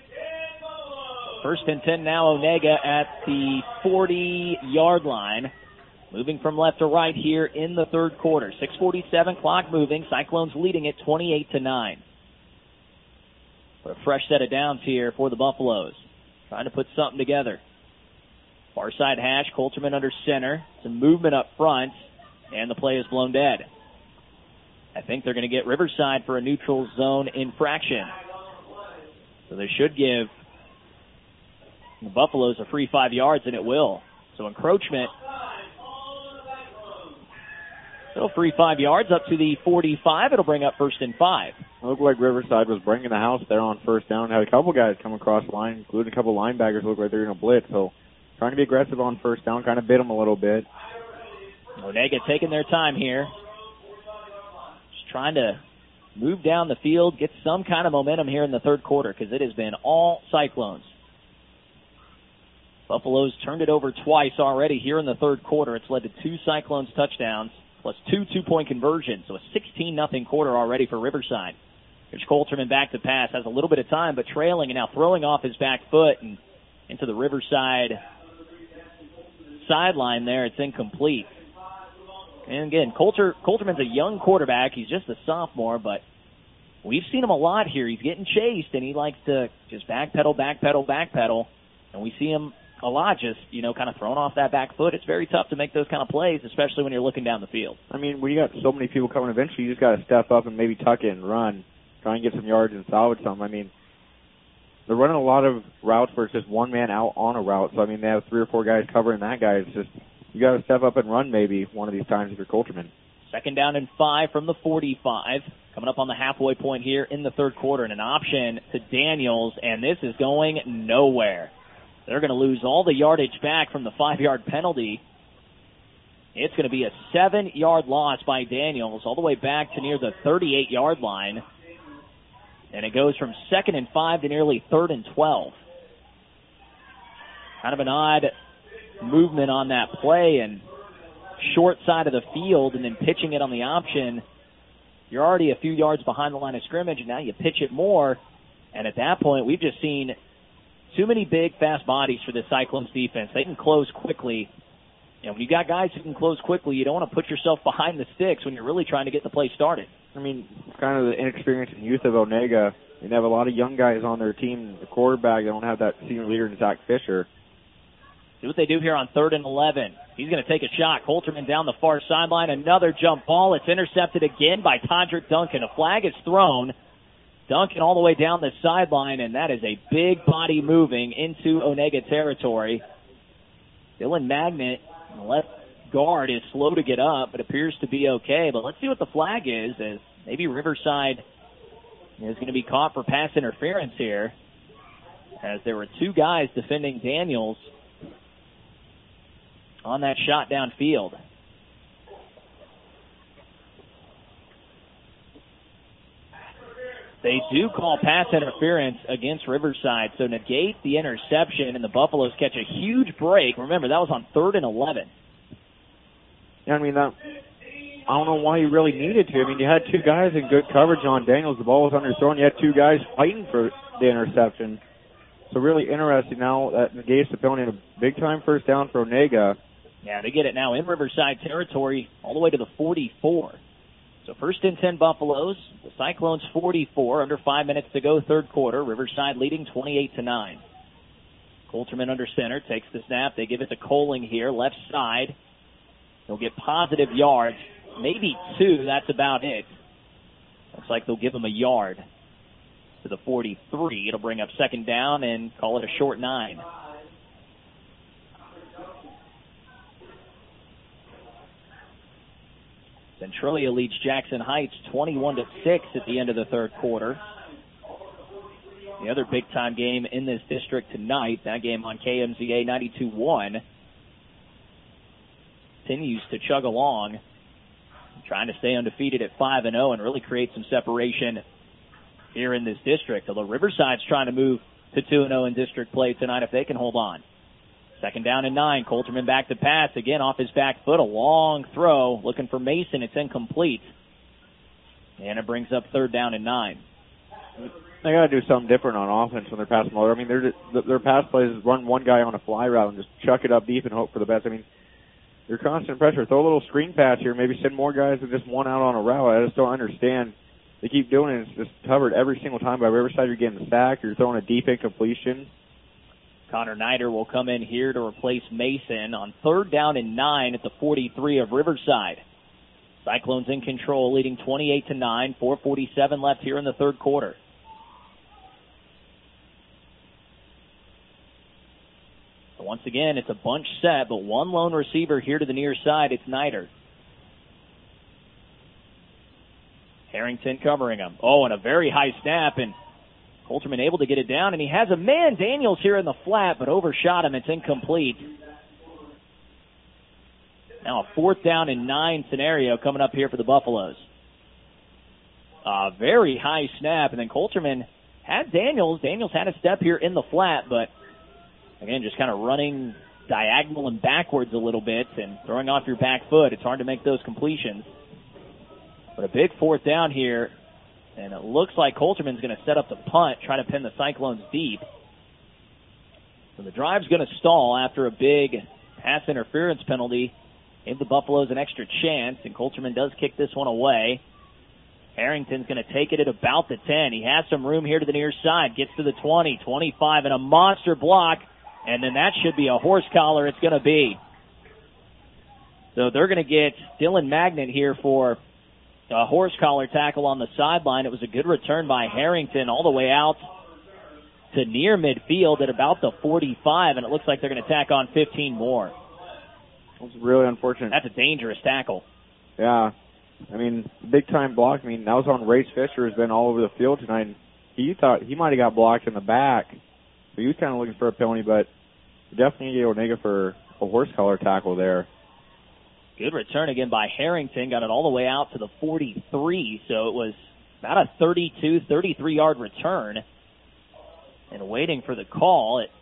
First and ten now, Onega at the forty-yard line. Moving from left to right here in the third quarter. six forty-seven, clock moving. Cyclones leading it twenty-eight to nine. A fresh set of downs here for the Buffaloes. Trying to put something together. Far side hash, Coulterman under center. Some movement up front, and the play is blown dead. I think they're going to get Riverside for a neutral zone infraction. So they should give the Buffaloes a free five yards, and it will. So encroachment. Still free five yards up to the forty-five. It'll bring up first and five. It looked like Riverside was bringing the house there on first down. Had a couple guys come across the line, including a couple linebackers. Looked like they were going to blitz. So trying to be aggressive on first down, kind of bit them a little bit. Onega taking their time here. Just trying to move down the field, get some kind of momentum here in the third quarter, because it has been all Cyclones. Buffaloes turned it over twice already here in the third quarter. It's led to two Cyclones touchdowns, plus two two-point conversions, so a sixteen nothing quarter already for Riverside. Here's Coulterman back to pass, has a little bit of time, but trailing and now throwing off his back foot and into the Riverside sideline there. It's incomplete. And again, Coulter, Coulterman's a young quarterback. He's just a sophomore, but we've seen him a lot here. He's getting chased, and he likes to just backpedal, backpedal, backpedal, and we see him a lot just, you know, kind of thrown off that back foot. It's very tough to make those kind of plays, especially when you're looking down the field. I mean, when you got so many people coming, eventually you just got to step up and maybe tuck it and run, try and get some yards and salvage some. I mean, they're running a lot of routes where it's just one man out on a route. So, I mean, they have three or four guys covering that guy. It's just, you got to step up and run maybe one of these times if you're Coulterman. Second down and five from the forty-five. Coming up on the halfway point here in the third quarter, and an option to Daniels, and this is going nowhere. They're going to lose all the yardage back from the five-yard penalty. It's going to be a seven-yard loss by Daniels all the way back to near the thirty-eight-yard line. And it goes from second and five to nearly third and twelve. Kind of an odd movement on that play and short side of the field and then pitching it on the option. You're already a few yards behind the line of scrimmage, and now you pitch it more. And at that point, we've just seen too many big, fast bodies for the Cyclones defense. They can close quickly. And when you got guys who can close quickly, you don't want to put yourself behind the sticks when you're really trying to get the play started. I mean, it's kind of the inexperience and youth of Onega. They have a lot of young guys on their team. The quarterback, they don't have that senior leader in Zach Fisher. See what they do here on third and eleven. He's going to take a shot. Colterman down the far sideline. Another jump ball. It's intercepted again by Todrick Duncan. A flag is thrown. Duncan all the way down the sideline, and that is a big body moving into Onega territory. Dylan Magnet, left guard, is slow to get up, but appears to be okay. But let's see what the flag is, as maybe Riverside is going to be caught for pass interference here, as there were two guys defending Daniels on that shot downfield. They do call pass interference against Riverside, so negate the interception, and the Buffaloes catch a huge break. Remember, that was on third and eleven. Yeah, I mean, that, I don't know why you really needed to. I mean, you had two guys in good coverage on Daniels. The ball was underthrown. You had two guys fighting for the interception. So really interesting now that negates the penalty in a big-time first down for Onega. Yeah, they get it now in Riverside territory all the way to the forty-four. So first and ten Buffaloes, the Cyclones forty-four, under five minutes to go, third quarter. Riverside leading twenty-eight to nine. Colterman under center, takes the snap. They give it to Coling here, left side. He'll get positive yards, maybe two, that's about it. Looks like they'll give him a yard to the forty-three. It'll bring up second down and call it a short nine. Centralia leads Jackson Heights twenty-one to six at the end of the third quarter. The other big-time game in this district tonight, that game on K M Z A ninety-two one, continues to chug along, trying to stay undefeated at five and oh and really create some separation here in this district. Although Riverside's trying to move to two and oh in district play tonight if they can hold on. Second down and nine. Colterman back to pass. Again, off his back foot. A long throw. Looking for Mason. It's incomplete. And it brings up third down and nine. They got to do something different on offense when they're passing the ball. I mean, their their pass plays is run one guy on a fly route and just chuck it up deep and hope for the best. I mean, they're constant pressure. Throw a little screen pass here. Maybe send more guys than just one out on a route. I just don't understand. They keep doing it. It's just covered every single time by Riverside. You're getting the sack. You're throwing a deep incompletion. Connor Nider will come in here to replace Mason on third down and nine at the forty-three of Riverside. Cyclones in control, leading twenty-eight to nine. four forty-seven left here in the third quarter. So once again, it's a bunch set, but one lone receiver here to the near side. It's Nider. Harrington covering him. Oh, and a very high snap, and Colterman able to get it down, and he has a man, Daniels, here in the flat, but overshot him. It's incomplete. Now a fourth down and nine scenario coming up here for the Buffaloes. A very high snap, and then Colterman had Daniels. Daniels had a step here in the flat, but again, just kind of running diagonal and backwards a little bit and throwing off your back foot. It's hard to make those completions. But a big fourth down here. And it looks like Colterman's going to set up the punt, try to pin the Cyclones deep. So the drive's going to stall after a big pass interference penalty. Gave the Buffaloes an extra chance, and Colterman does kick this one away. Harrington's going to take it at about the ten. He has some room here to the near side. Gets to the twenty, twenty-five, and a monster block. And then that should be a horse collar. It's going to be. So they're going to get Dylan Magnet here for a horse collar tackle on the sideline. It was a good return by Harrington all the way out to near midfield at about the forty-five, and it looks like they're going to tack on fifteen more. It's really unfortunate. That's a dangerous tackle. Yeah. I mean, big-time block. I mean, that was on Race Fisher, who's been all over the field tonight. He thought he might have got blocked in the back, so he was kind of looking for a penalty, but definitely gave Onega for a horse collar tackle there. Good return again by Harrington. Got it all the way out to the forty-three, so it was about a thirty-two, thirty-three-yard return. And waiting for the call. It,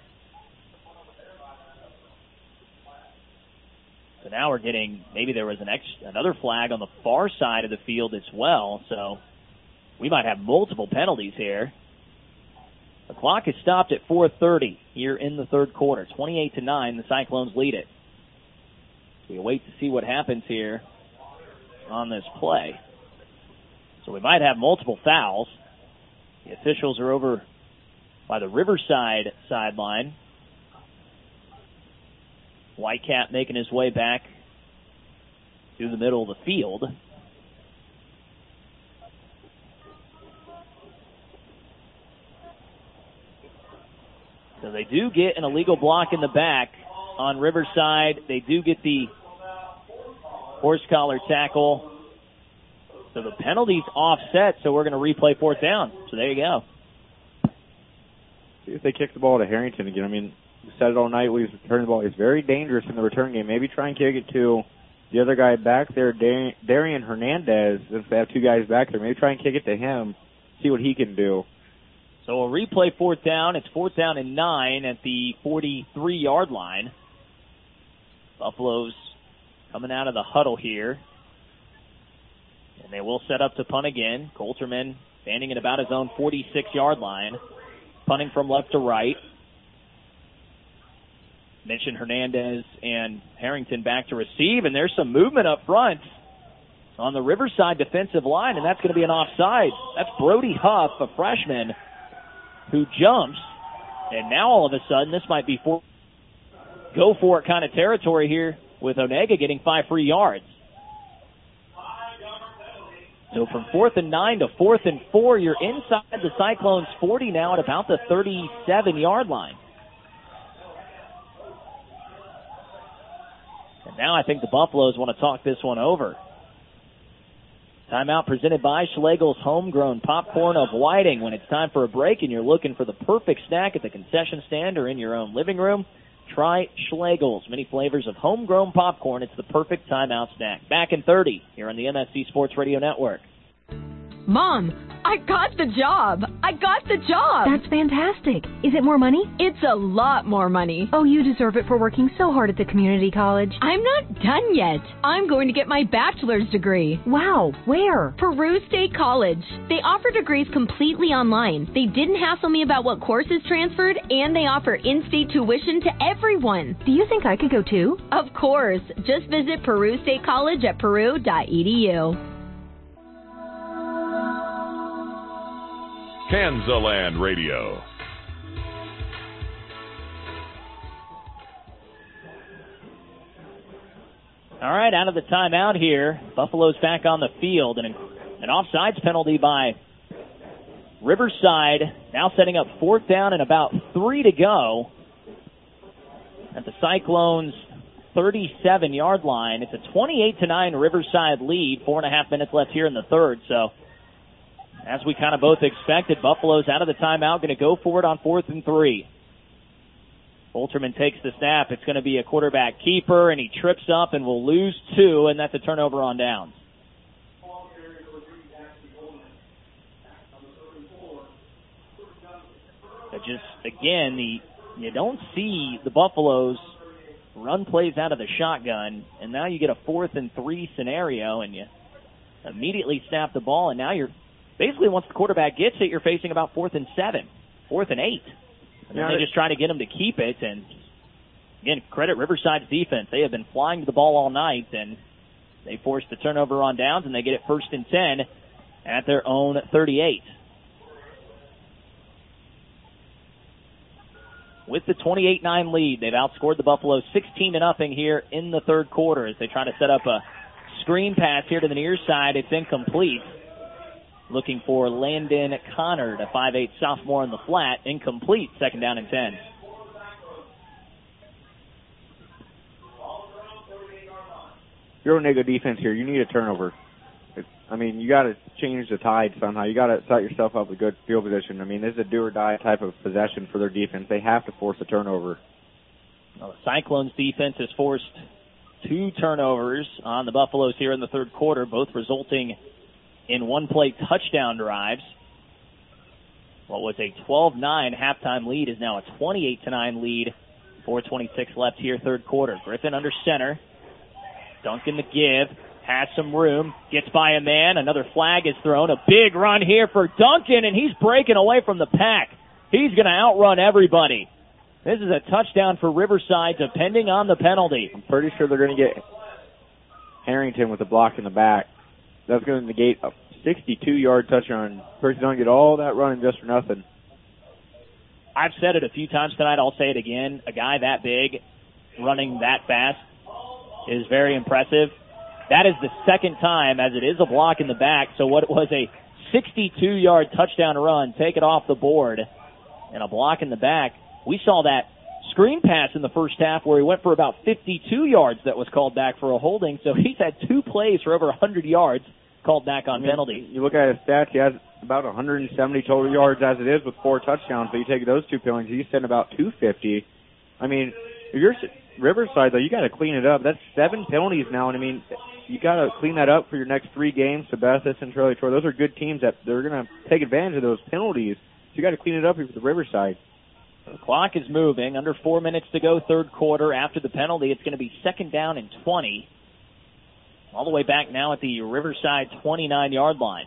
so now we're getting, maybe there was an ex, another flag on the far side of the field as well, so we might have multiple penalties here. The clock is stopped at four thirty here in the third quarter. twenty-eight to nine, the Cyclones lead it. We wait to see what happens here on this play. So we might have multiple fouls. The officials are over by the Riverside sideline. Whitecap making his way back to the middle of the field. So they do get an illegal block in the back on Riverside. They do get the horse collar tackle. So the penalty's offset, so we're going to replay fourth down. So there you go. See if they kick the ball to Harrington again. I mean, we said it all night when he's returning the ball. He's very dangerous in the return game. Maybe try and kick it to the other guy back there, Dar- Darian Hernandez. Since they have two guys back there, maybe try and kick it to him, see what he can do. So we'll replay fourth down. It's fourth down and nine at the forty-three-yard line. Buffalo's coming out of the huddle here. And they will set up to punt again. Coulterman standing at about his own forty-six-yard line. Punting from left to right. Mentioned Hernandez and Harrington back to receive. And there's some movement up front on the Riverside defensive line. And that's going to be an offside. That's Brody Huff, a freshman, who jumps. And now all of a sudden this might be for go for it kind of territory here with Onega getting five free yards. So from fourth and nine to fourth and four, you're inside the Cyclones' forty now at about the thirty-seven-yard line. And now I think the Buffaloes want to talk this one over. Timeout presented by Schlegel's homegrown popcorn of Whiting. When it's time for a break and you're looking for the perfect snack at the concession stand or in your own living room, try Schlegel's. Many flavors of homegrown popcorn. It's the perfect timeout snack. Back in thirty here on the M S C Sports Radio Network. Mom, I got the job. I got the job. That's fantastic. Is it more money? It's a lot more money. Oh, you deserve it for working so hard at the community college. I'm not done yet. I'm going to get my bachelor's degree. Wow, where? Peru State College. They offer degrees completely online. They didn't hassle me about what courses transferred, and they offer in-state tuition to everyone. Do you think I could go too? Of course. Just visit Peru State College at peru dot e d u. Kansaland Radio. All right, out of the timeout here. Buffalo's back on the field. And an offsides penalty by Riverside. Now setting up fourth down and about three to go at the Cyclones' thirty-seven-yard line. It's a twenty-eight to nine Riverside lead. Four and a half minutes left here in the third. So, as we kind of both expected, Buffalo's out of the timeout, going to go for it on fourth and three. Coulterman takes the snap. It's going to be a quarterback keeper, and he trips up and will lose two, and that's a turnover on downs. But just, again, the you don't see the Buffaloes run plays out of the shotgun, and now you get a fourth and three scenario, and you immediately snap the ball, and now you're basically, once the quarterback gets it, you're facing about fourth and seven, fourth and eight. And yeah, they just try to get him to keep it. And, again, credit Riverside's defense. They have been flying to the ball all night, and they forced the turnover on downs, and they get it first and ten at their own thirty-eight. With the twenty-eight nine lead, they've outscored the Buffaloes sixteen to nothing here in the third quarter as they try to set up a screen pass here to the near side. It's incomplete. Looking for Landon Connor, a five eight sophomore in the flat. Incomplete, second down and ten. Your Onega defense here, you need a turnover. It's, I mean, you got to change the tide somehow. You got to set yourself up with good field position. I mean, this is a do-or-die type of possession for their defense. They have to force a turnover. Well, the Cyclones defense has forced Two turnovers on the Buffaloes here in the third quarter, both resulting in one-play touchdown drives. What was a twelve nine halftime lead is now a twenty-eight to nine lead. four twenty-six left here, third quarter. Griffin under center. Duncan the give. Has some room. Gets by a man. Another flag is thrown. A big run here for Duncan, and he's breaking away from the pack. He's going to outrun everybody. This is a touchdown for Riverside, depending on the penalty. I'm pretty sure they're going to get Harrington with a block in the back. That's going to negate a sixty-two-yard touchdown. Person don't get all that running just for nothing. I've said it a few times tonight. I'll say it again. A guy that big running that fast is very impressive. That is the second time, as it is a block in the back. So what was a sixty-two-yard touchdown run, take it off the board, and a block in the back. We saw that screen pass in the first half where he went for about fifty-two yards that was called back for a holding. So he's had two plays for over one hundred yards called back on I mean, penalty. You look at his stats, he has about one hundred seventy total yards as it is with four touchdowns. So you take those two penalties, he's sitting about two fifty. I mean, if you're Riverside, though, you got to clean it up. That's seven penalties now, and I mean, you got to clean that up for your next three games. Sebastis and Shirley Troy, those are good teams that they're going to take advantage of those penalties. So you got to clean it up for the Riverside. The clock is moving. Under four minutes to go, third quarter. After the penalty, it's going to be second down and twenty. All the way back now at the Riverside twenty-nine-yard line.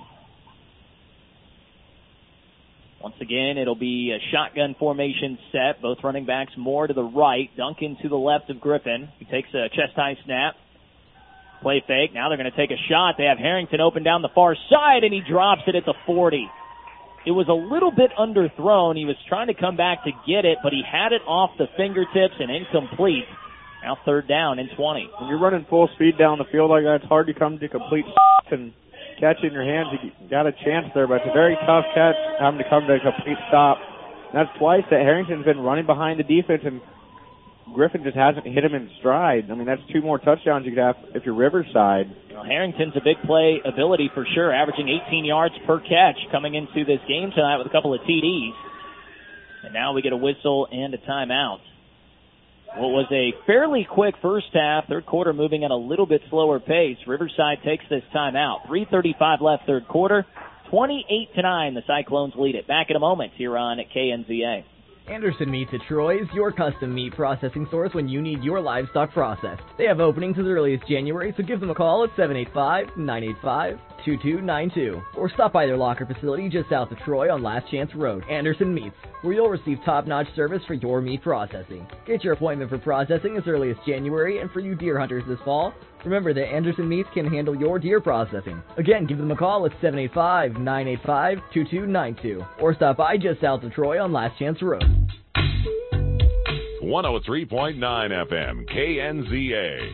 Once again, it'll be a shotgun formation set. Both running backs more to the right. Duncan to the left of Griffin. He takes a chest-high snap. Play fake. Now they're going to take a shot. They have Harrington open down the far side, and he drops it at the forty. It was a little bit underthrown. He was trying to come back to get it, but he had it off the fingertips and incomplete. Now third down and twenty. When you're running full speed down the field like that, it's hard to come to complete and catch it in your hands. You got a chance there, but it's a very tough catch having to come to a complete stop. And that's twice that Harrington's been running behind the defense, and Griffin just hasn't hit him in stride. I mean, that's two more touchdowns you could have if you're Riverside. Well, Harrington's a big play ability for sure, averaging eighteen yards per catch coming into this game tonight with a couple of T Ds. And now we get a whistle and a timeout. What was a fairly quick first half, third quarter moving at a little bit slower pace. Riverside takes this timeout. three thirty-five left third quarter, twenty-eight to nine. The Cyclones lead it. Back in a moment here on K N Z A. Anderson Meats at Troy's, your custom meat processing source when you need your livestock processed. They have openings as early as January, so give them a call at seven eight five, nine eight five, two two nine two. Or stop by their locker facility just south of Troy on Last Chance Road. Anderson Meats, where you'll receive top-notch service for your meat processing. Get your appointment for processing as early as January, and for you deer hunters this fall, remember that Anderson Meats can handle your deer processing. Again, give them a call at seven eight five, nine eight five, two two nine two. Or stop by just south of Troy on Last Chance Road. one oh three point nine F M, K N Z A.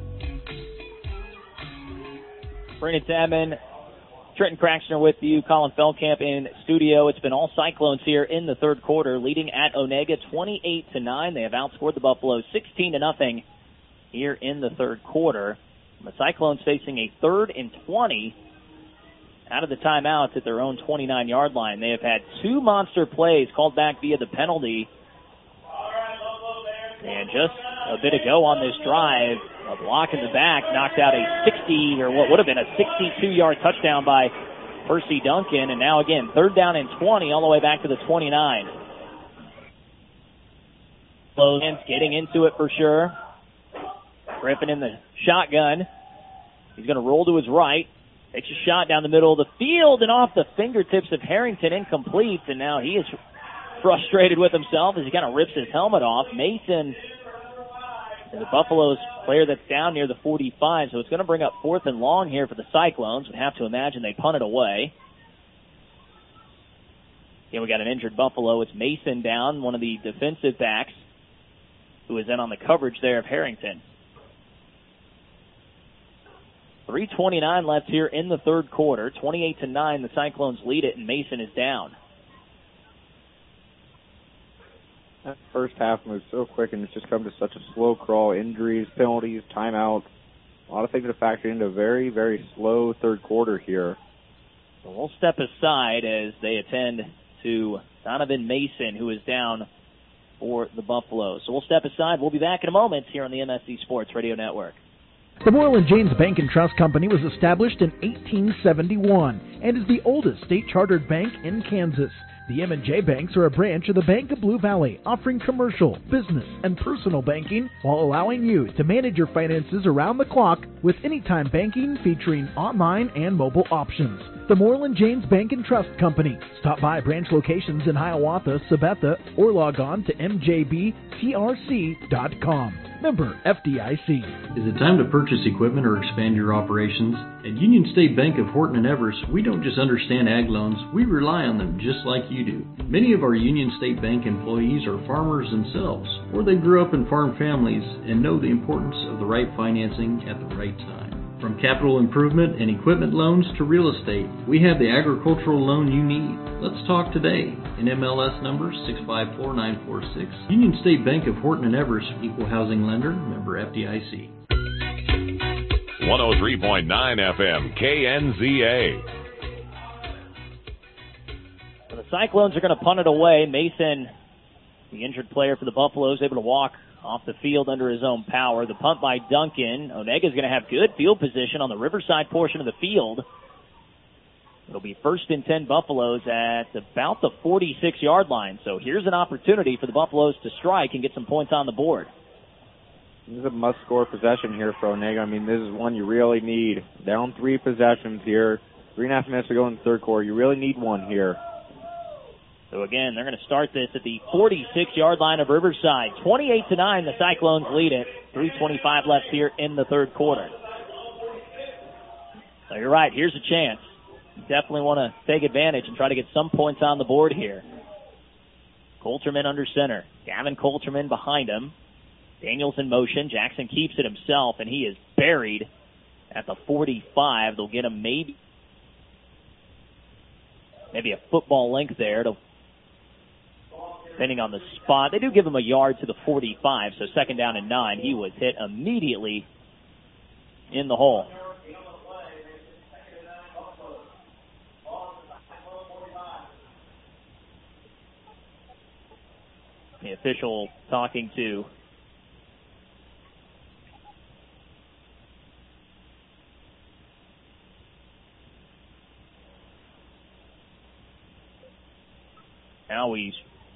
Brandon Tabman, Trenton Craxner with you, Colin Feldkamp in studio. It's been all Cyclones here in the third quarter, leading at Onega twenty-eight to nine. They have outscored the Buffalo sixteen to nothing here in the third quarter. The Cyclones facing a third and twenty out of the timeouts at their own twenty-nine-yard line. They have had two monster plays called back via the penalty. And just a bit ago on this drive, a block in the back knocked out a sixty, or what would have been a sixty-two-yard touchdown by Percy Duncan. And now again, third down and twenty, all the way back to the twenty-nine. Logan's getting into it for sure. Griffin in the shotgun. He's going to roll to his right. Takes a shot down the middle of the field and off the fingertips of Harrington, incomplete. And now he is frustrated with himself as he kind of rips his helmet off. Mason, the Buffaloes player that's down near the forty-five, so it's going to bring up fourth and long here for the Cyclones. We'd have to imagine they punt it away. Again, we got an injured Buffalo. It's Mason down, one of the defensive backs, who is in on the coverage there of Harrington. three twenty-nine left here in the third quarter. twenty-eight to nine, the Cyclones lead it, and Mason is down. That first half moved so quick, and it's just come to such a slow crawl. Injuries, penalties, timeouts. A lot of things to factor into a very, very slow third quarter here. So we'll step aside as they attend to Donovan Mason, who is down for the Buffaloes. So we'll step aside. We'll be back in a moment here on the M S C Sports Radio Network. The Moreland Janes Bank and Trust Company was established in eighteen seventy-one and is the oldest state-chartered bank in Kansas. The M and J Banks are a branch of the Bank of Blue Valley, offering commercial, business, and personal banking while allowing you to manage your finances around the clock with anytime banking featuring online and mobile options. The Moreland Janes Bank and Trust Company. Stop by branch locations in Hiawatha, Sabetha, or log on to m j b t r c dot com. Member F D I C. Is it time to purchase equipment or expand your operations? At Union State Bank of Horton and Everest, we don't just understand ag loans, we rely on them just like you do. Many of our Union State Bank employees are farmers themselves, or they grew up in farm families and know the importance of the right financing at the right time. From capital improvement and equipment loans to real estate, we have the agricultural loan you need. Let's talk today. In M L S number six five four nine four six, Union State Bank of Horton and Everest, equal housing lender, member F D I C. one oh three point nine F M, K N Z A. The Cyclones are going to punt it away. Mason, the injured player for the Buffaloes, able to walk off the field under his own power. The punt by Duncan. Onega's going to have good field position on the Riverside portion of the field. It'll be first and ten Buffaloes at about the forty-six-yard line. So here's an opportunity for the Buffaloes to strike and get some points on the board. This is a must-score possession here for Onega. I mean, this is one you really need. Down three possessions here. Three and a half minutes to go in the third quarter. You really need one here. So again, they're going to start this at the forty-six-yard line of Riverside. twenty-eight to nine, the Cyclones lead it. three twenty-five left here in the third quarter. So you're right, here's a chance. You definitely want to take advantage and try to get some points on the board here. Coulterman under center. Gavin Coulterman behind him. Daniels in motion. Jackson keeps it himself, and he is buried at the forty-five. They'll get him maybe, maybe a football length there, to, depending on the spot. They do give him a yard to the forty-five, so second down and nine. He was hit immediately in the hole. The official talking to now we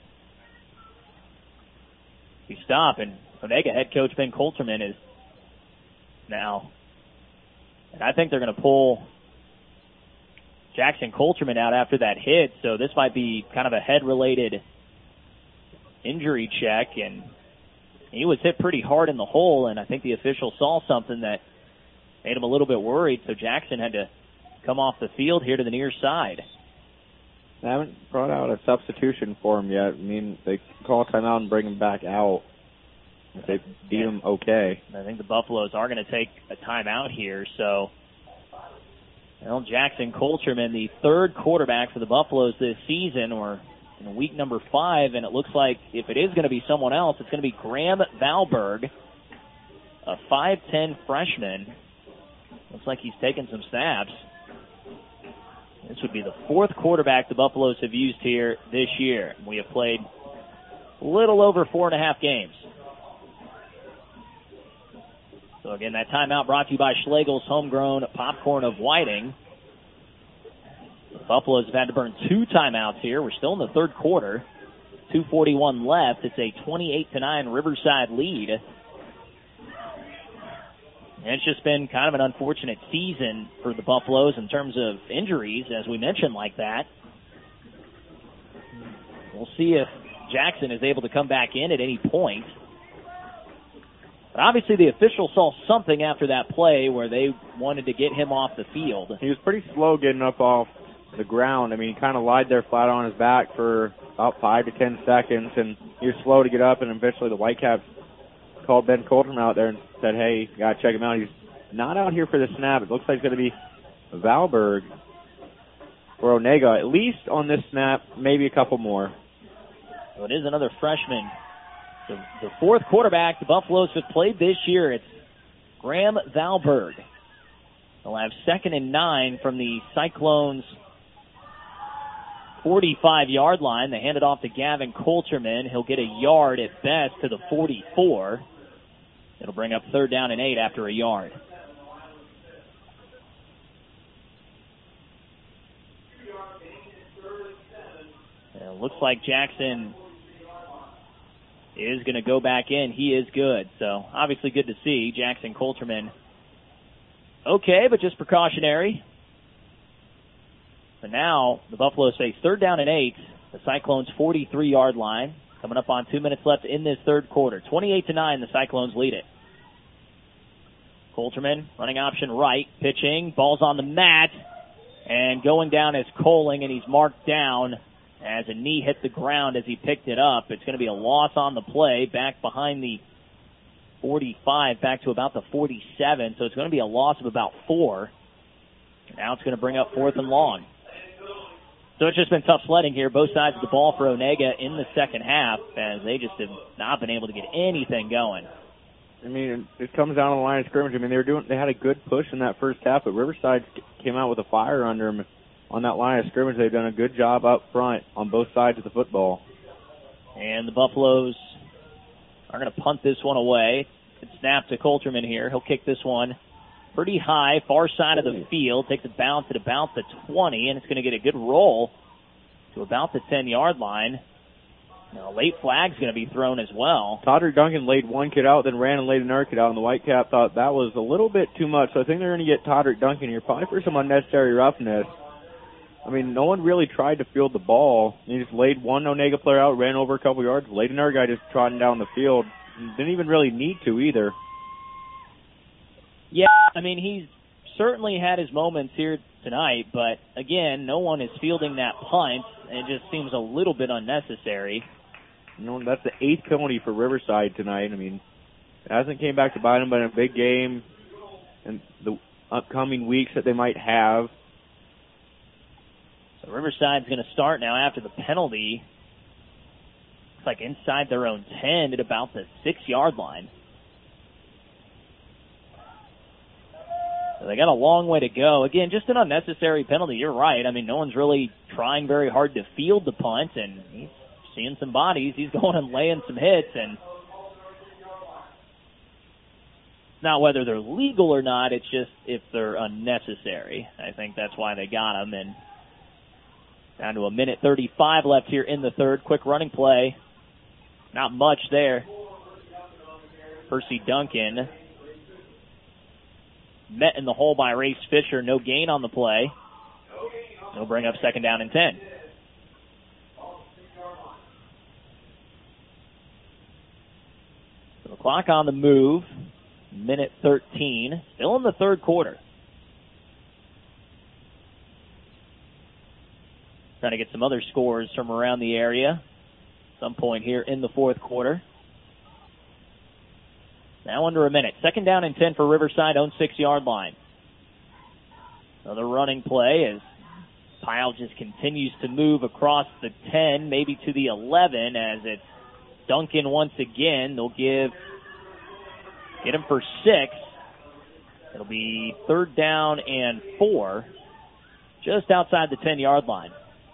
we stop, and Onega head coach Ben Coulterman is now, and I think they're going to pull Jackson Coulterman out after that hit, so this might be kind of a head-related injury check, and he was hit pretty hard in the hole, and I think the official saw something that made him a little bit worried, so Jackson had to come off the field here to the near side. They haven't brought out a substitution for him yet. I mean, they call timeout and bring him back out if they beat yeah. him okay. I think the Buffaloes are going to take a timeout here, so well, Jackson Coulterman, the third quarterback for the Buffaloes this season, or in week number five, and it looks like if it is going to be someone else, it's going to be Graham Valberg, a five ten freshman. Looks like he's taking some snaps. This would be the fourth quarterback the Buffaloes have used here this year. We have played a little over four and a half games. So again, that timeout brought to you by Schlegel's Homegrown Popcorn of Whiting. The Buffaloes have had to burn two timeouts here. We're still in the third quarter. two forty-one left. It's a twenty-eight to nine Riverside lead. And it's just been kind of an unfortunate season for the Buffaloes in terms of injuries, as we mentioned like that. We'll see if Jackson is able to come back in at any point. But obviously the official saw something after that play where they wanted to get him off the field. He was pretty slow getting up off the ground. I mean, he kind of lied there flat on his back for about five to ten seconds, and he was slow to get up, and eventually the Whitecaps called Ben Coulterman out there and said, hey, you got to check him out. He's not out here for the snap. It looks like it's going to be Valberg or Onega, at least on this snap, maybe a couple more. So it is another freshman. The, the fourth quarterback the Buffaloes have played this year. It's Graham Valberg. They'll have second and nine from the Cyclones forty-five-yard line. They hand it off to Gavin Coulterman. He'll get a yard at best to the forty-four. It'll bring up third down and eight after a yard. And it looks like Jackson is going to go back in. He is good. So obviously good to see Jackson Coulterman. Okay, but just precautionary. But now the Buffaloes face third down and eight. The Cyclones' forty-three-yard line. Coming up on two minutes left in this third quarter. twenty-eight to nine, the Cyclones lead it. Coulterman running option right, pitching. Ball's on the mat. And going down is Coling, and he's marked down as a knee hit the ground as he picked it up. It's going to be a loss on the play, back behind the forty-five, back to about the forty-seven. So it's going to be a loss of about four. Now it's going to bring up fourth and long. So it's just been tough sledding here, both sides of the ball for Onega in the second half, as they just have not been able to get anything going. I mean, it comes down to the line of scrimmage. I mean, they were doing, they had a good push in that first half, but Riverside came out with a fire under them on that line of scrimmage. They've done a good job up front on both sides of the football. And the Buffaloes are going to punt this one away. It's snapped to Coulterman here. He'll kick this one pretty high, far side of the field. Takes a bounce at about the twenty, and it's going to get a good roll to about the ten-yard line. Now, a late flag's going to be thrown as well. Todrick Duncan laid one kid out, then ran and laid another kid out, and the Whitecap thought that was a little bit too much. So I think they're going to get Todrick Duncan here, probably for some unnecessary roughness. I mean, no one really tried to field the ball. He just laid one Onega player out, ran over a couple yards, laid another guy just trotting down the field. Didn't even really need to either. Yeah, I mean, he's certainly had his moments here tonight, but again, no one is fielding that punt, and it just seems a little bit unnecessary. You know, that's the eighth penalty for Riverside tonight. I mean, it hasn't came back to bite them, but in a big game and the upcoming weeks that they might have. So Riverside's going to start now after the penalty. Looks like inside their own ten at about the six-yard line. So they got a long way to go. Again, just an unnecessary penalty. You're right. I mean, no one's really trying very hard to field the punt, and he's seeing some bodies. He's going and laying some hits, and not whether they're legal or not, it's just if they're unnecessary. I think that's why they got him. And down to a minute thirty-five left here in the third. Quick running play. Not much there. Percy Duncan met in the hole by Race Fisher. No gain on the play. He'll bring up second down and ten. So the clock on the move. Minute thirteen. Still in the third quarter. Trying to get some other scores from around the area. Some point here in the fourth quarter. Now under a minute. Second down and ten for Riverside, own six-yard line. Another running play as Pyle just continues to move across the ten, maybe to the eleven, as it's Duncan once again. They'll give, get him for six. It'll be third down and four, just outside the ten-yard line.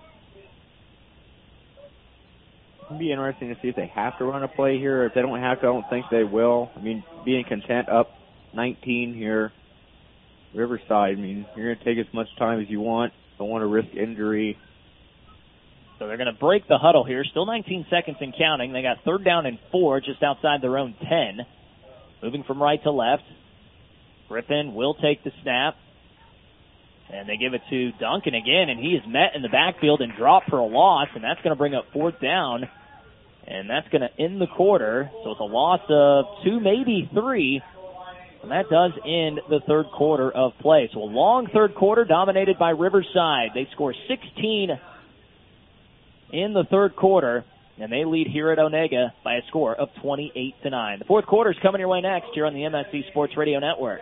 It'll be interesting to see if they have to run a play here. If they don't have to, I don't think they will. I mean, being content up nineteen here, Riverside, I mean, you're going to take as much time as you want. Don't want to risk injury. So they're going to break the huddle here. Still nineteen seconds and counting. They got third down and four just outside their own ten. Moving from right to left. Griffin will take the snap. And they give it to Duncan again, and he is met in the backfield and dropped for a loss, and that's going to bring up fourth down. And that's going to end the quarter. So it's a loss of two, maybe three. And that does end the third quarter of play. So a long third quarter dominated by Riverside. They score sixteen in the third quarter, and they lead here at Onega by a score of twenty-eight to nine. The fourth quarter is coming your way next here on the M S C Sports Radio Network.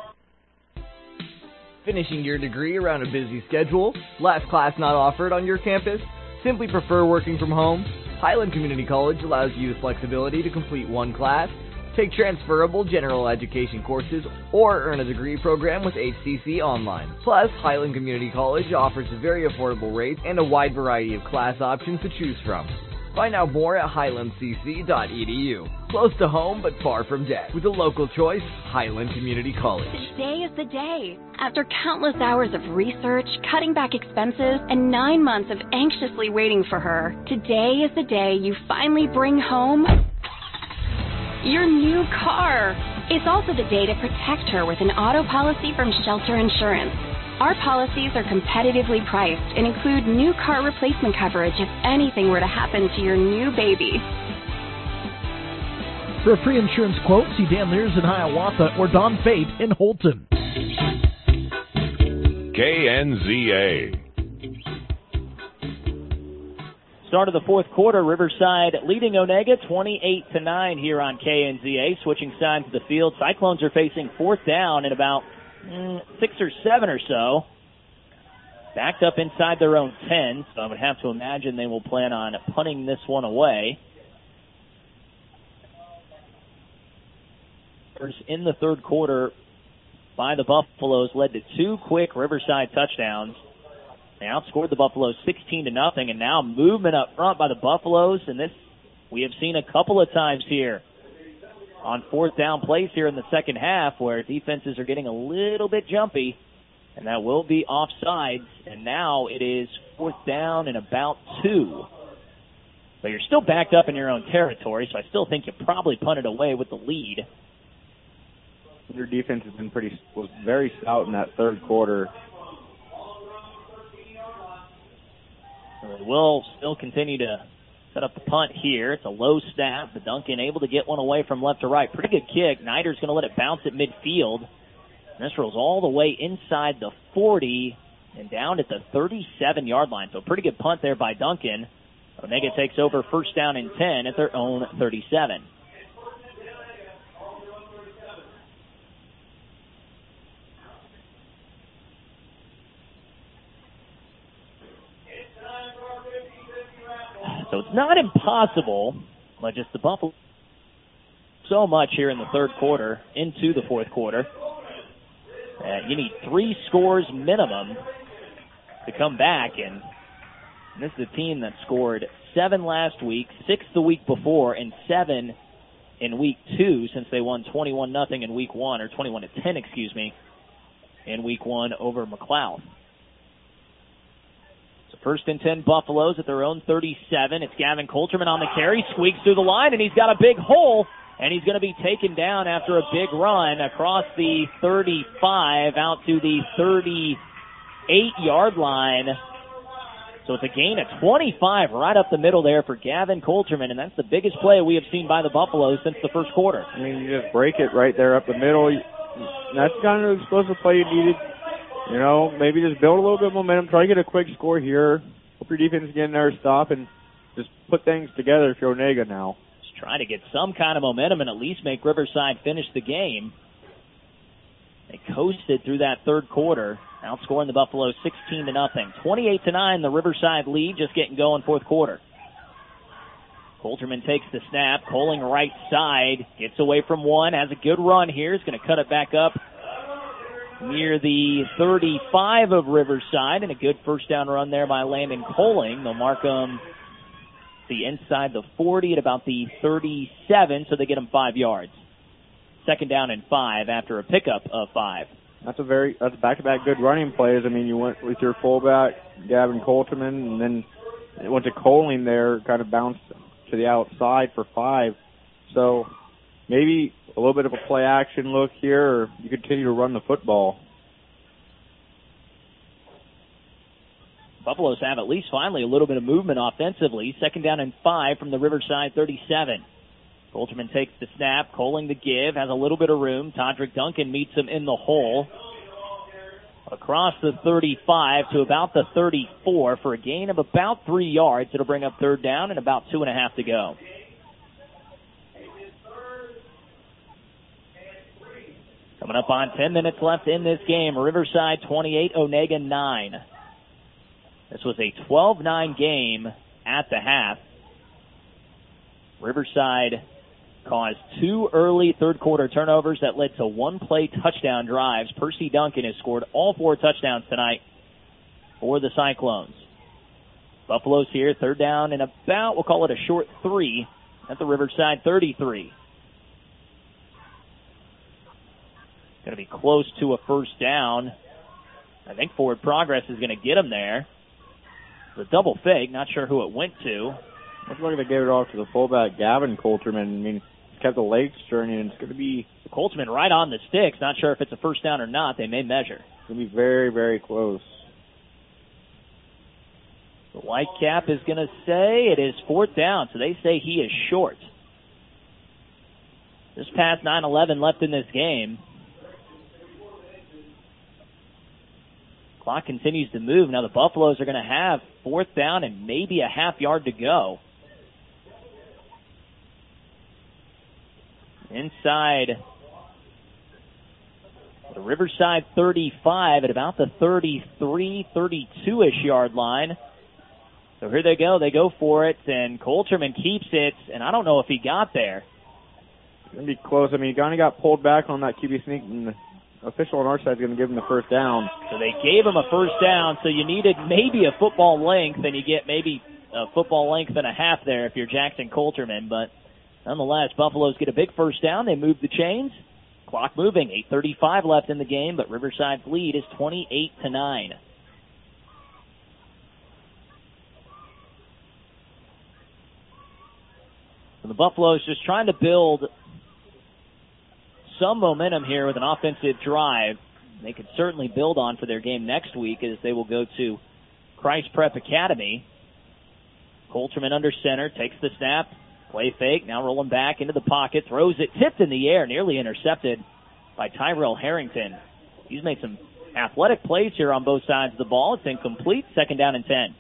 Finishing your degree around a busy schedule? Last class not offered on your campus? Simply prefer working from home? Highland Community College allows you the flexibility to complete one class, Take transferable general education courses or earn a degree program with H C C Online. Plus, Highland Community College offers very affordable rates and a wide variety of class options to choose from. Find out more at highland c c dot e d u. Close to home but far from debt. With a local choice, Highland Community College. Today is the day. After countless hours of research, cutting back expenses, and nine months of anxiously waiting for her, today is the day you finally bring home your new car. It's also the day to protect her with an auto policy from Shelter Insurance. Our policies are competitively priced and include new car replacement coverage if anything were to happen to your new baby. For a free insurance quote, see Dan Lears in Hiawatha or Don Fate in Holton. K N Z A. Start of the fourth quarter, Riverside leading Onega twenty-eight to nine here on K N Z A. Switching sides of the field, Cyclones are facing fourth down in about mm, six or seven or so. Backed up inside their own ten, so I would have to imagine they will plan on punting this one away. In the third quarter by the Buffaloes led to two quick Riverside touchdowns. They outscored the Buffaloes sixteen to nothing, and now movement up front by the Buffaloes, and this we have seen a couple of times here on fourth down plays here in the second half where defenses are getting a little bit jumpy, and that will be offsides, and now it is fourth down and about two. But you're still backed up in your own territory, so I still think you probably punt it away with the lead. Your defense has been pretty was very stout in that third quarter. They will still continue to set up the punt here. It's a low snap, but Duncan able to get one away from left to right. Pretty good kick. Nider's going to let it bounce at midfield. And this rolls all the way inside the forty and down at the thirty-seven-yard line. So a pretty good punt there by Duncan. Onega takes over first down and ten at their own thirty-seven. So it's not impossible, but just the Buffalo so much here in the third quarter into the fourth quarter. Uh, you need three scores minimum to come back, and this is a team that scored seven last week, six the week before, and seven in week two since they won twenty-one nothing in week one, or twenty-one to ten, excuse me, in week one over McLeod. First and ten Buffaloes at their own thirty-seven. It's Gavin Coulterman on the carry, squeaks through the line, and he's got a big hole, and he's going to be taken down after a big run across the thirty-five out to the thirty-eight-yard line. So it's a gain of twenty-five right up the middle there for Gavin Coulterman, and that's the biggest play we have seen by the Buffaloes since the first quarter. I mean, you just break it right there up the middle. That's kind of the explosive play you needed. You know, maybe just build a little bit of momentum, try to get a quick score here. Hope your defense is getting there, stop, and just put things together if you're Onega now. Just trying to get some kind of momentum and at least make Riverside finish the game. They coasted through that third quarter, outscoring the Buffaloes sixteen to nothing. twenty-eight to nine, the Riverside lead, just getting going fourth quarter. Coulterman takes the snap, Coling right side, gets away from one, has a good run here, is going to cut it back up near the thirty-five of Riverside, and a good first down run there by Landon Coling. They'll mark him the inside the forty at about the thirty-seven, so they get him five yards. Second down and five after a pickup of five. That's a very that's back-to-back good running plays. I mean, you went with your fullback, Gavin Coulterman, and then it went to Coling there, kind of bounced to the outside for five. So maybe a little bit of a play action look here, or you continue to run the football. Buffaloes have at least finally a little bit of movement offensively. Second down and five from the Riverside thirty-seven. Coulterman takes the snap, Coling the give, has a little bit of room. Todrick Duncan meets him in the hole. Across the thirty-five to about the thirty-four for a gain of about three yards. It'll bring up third down and about two and a half to go. Coming up on ten minutes left in this game. Riverside twenty-eight, Onega nine. This was a twelve nine game at the half. Riverside caused two early third-quarter turnovers that led to one-play touchdown drives. Percy Duncan has scored all four touchdowns tonight for the Cyclones. Buffalo's here, third down and about, we'll call it a short three at the Riverside thirty-three. Going to be close to a first down. I think forward progress is going to get him there. The double fake, not sure who it went to. Looks like they gave it off to the fullback, Gavin Coulterman. I mean, he's kept the legs turning, and it's going to be... Coulterman right on the sticks. Not sure if it's a first down or not. They may measure. It's going to be very, very close. The Whitecap is going to say it is fourth down, so they say he is short. Just past nine eleven left in this game. Clock continues to move. Now the Buffaloes are going to have fourth down and maybe a half yard to go. Inside the Riverside thirty-five at about the thirty-three, thirty-two-ish yard line. So here they go. They go for it, and Coulterman keeps it, and I don't know if he got there. It's going to be close. I mean, he kind of got pulled back on that Q B sneak, and the official on our side is going to give him the first down. So they gave him a first down, so you needed maybe a football length, and you get maybe a football length and a half there if you're Jackson Coulterman. But nonetheless, Buffaloes get a big first down. They move the chains. Clock moving. eight thirty-five left in the game, but Riverside's lead is twenty-eight to nine. So the Buffaloes just trying to build some momentum here with an offensive drive. They could certainly build on for their game next week as they will go to Christ Prep Academy. Coulterman under center, takes the snap, play fake, now rolling back into the pocket, throws it, tipped in the air, nearly intercepted by Tyrell Harrington. He's made some athletic plays here on both sides of the ball. It's incomplete, second down and ten.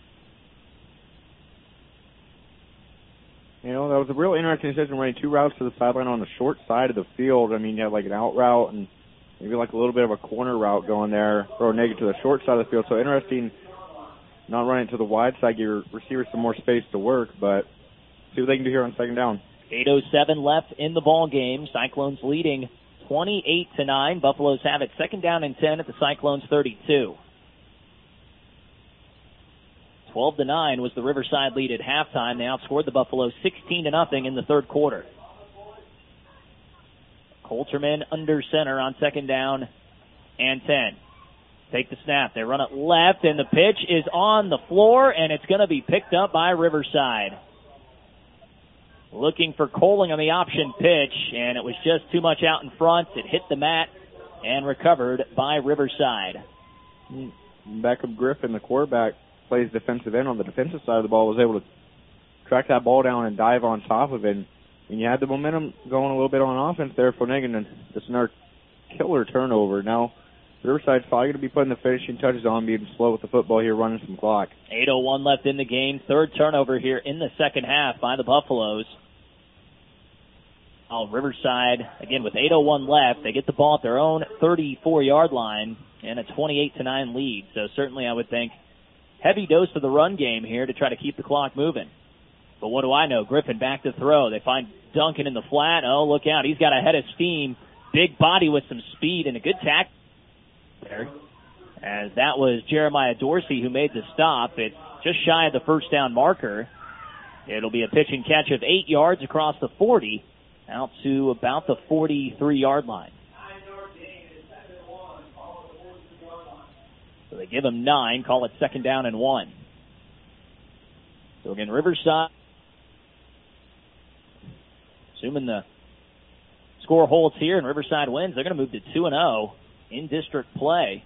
You know, that was a real interesting decision, running two routes to the sideline on the short side of the field. I mean, you had like an out route and maybe like a little bit of a corner route going there, throw a negative to the short side of the field. So interesting, not running to the wide side, give your receivers some more space to work, but see what they can do here on second down. eight oh seven left in the ball game. Cyclones leading twenty-eight to nine. Buffaloes have it second down and ten at the Cyclones thirty-two. twelve to nine was the Riverside lead at halftime. They outscored the Buffaloes sixteen to nothing in the third quarter. Coulterman under center on second down and ten. Take the snap. They run it left, and the pitch is on the floor, and it's going to be picked up by Riverside. Looking for Coling on the option pitch, and it was just too much out in front. It hit the mat and recovered by Riverside. Beckham Griffin, the quarterback, plays defensive end on the defensive side of the ball, was able to track that ball down and dive on top of it. And you had the momentum going a little bit on offense there for Nigan, and just another killer turnover. Now, Riverside's probably going to be putting the finishing touches on, being slow with the football here, running some clock. eight oh one left in the game. Third turnover here in the second half by the Buffaloes. Oh, Riverside, again, with eight oh one left, they get the ball at their own thirty-four yard line and a twenty-eight to nine lead. So certainly I would think heavy dose of the run game here to try to keep the clock moving. But what do I know? Griffin back to throw. They find Duncan in the flat. Oh, look out. He's got a head of steam. Big body with some speed and a good tackle there. As that was Jeremiah Dorsey who made the stop. It's just shy of the first down marker. It'll be a pitch and catch of eight yards across the forty out to about the forty-three yard line. So they give him nine, call it second down and one. So again, Riverside, assuming the score holds here and Riverside wins, they're going to move to two and oh in district play.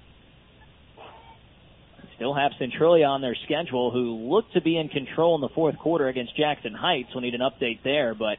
Still have Centralia on their schedule, who look to be in control in the fourth quarter against Jackson Heights. We'll need an update there, but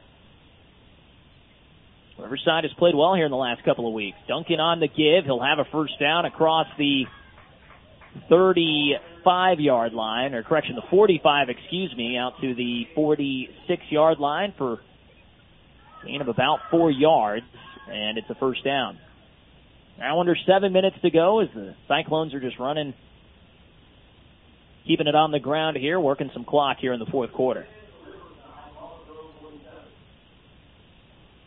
Riverside has played well here in the last couple of weeks. Duncan on the give. He'll have a first down across the thirty-five yard line, or correction, the forty-five, excuse me, out to the forty-six yard line for a gain of about four yards, and it's a first down. Now under seven minutes to go as the Cyclones are just running, keeping it on the ground here, working some clock here in the fourth quarter.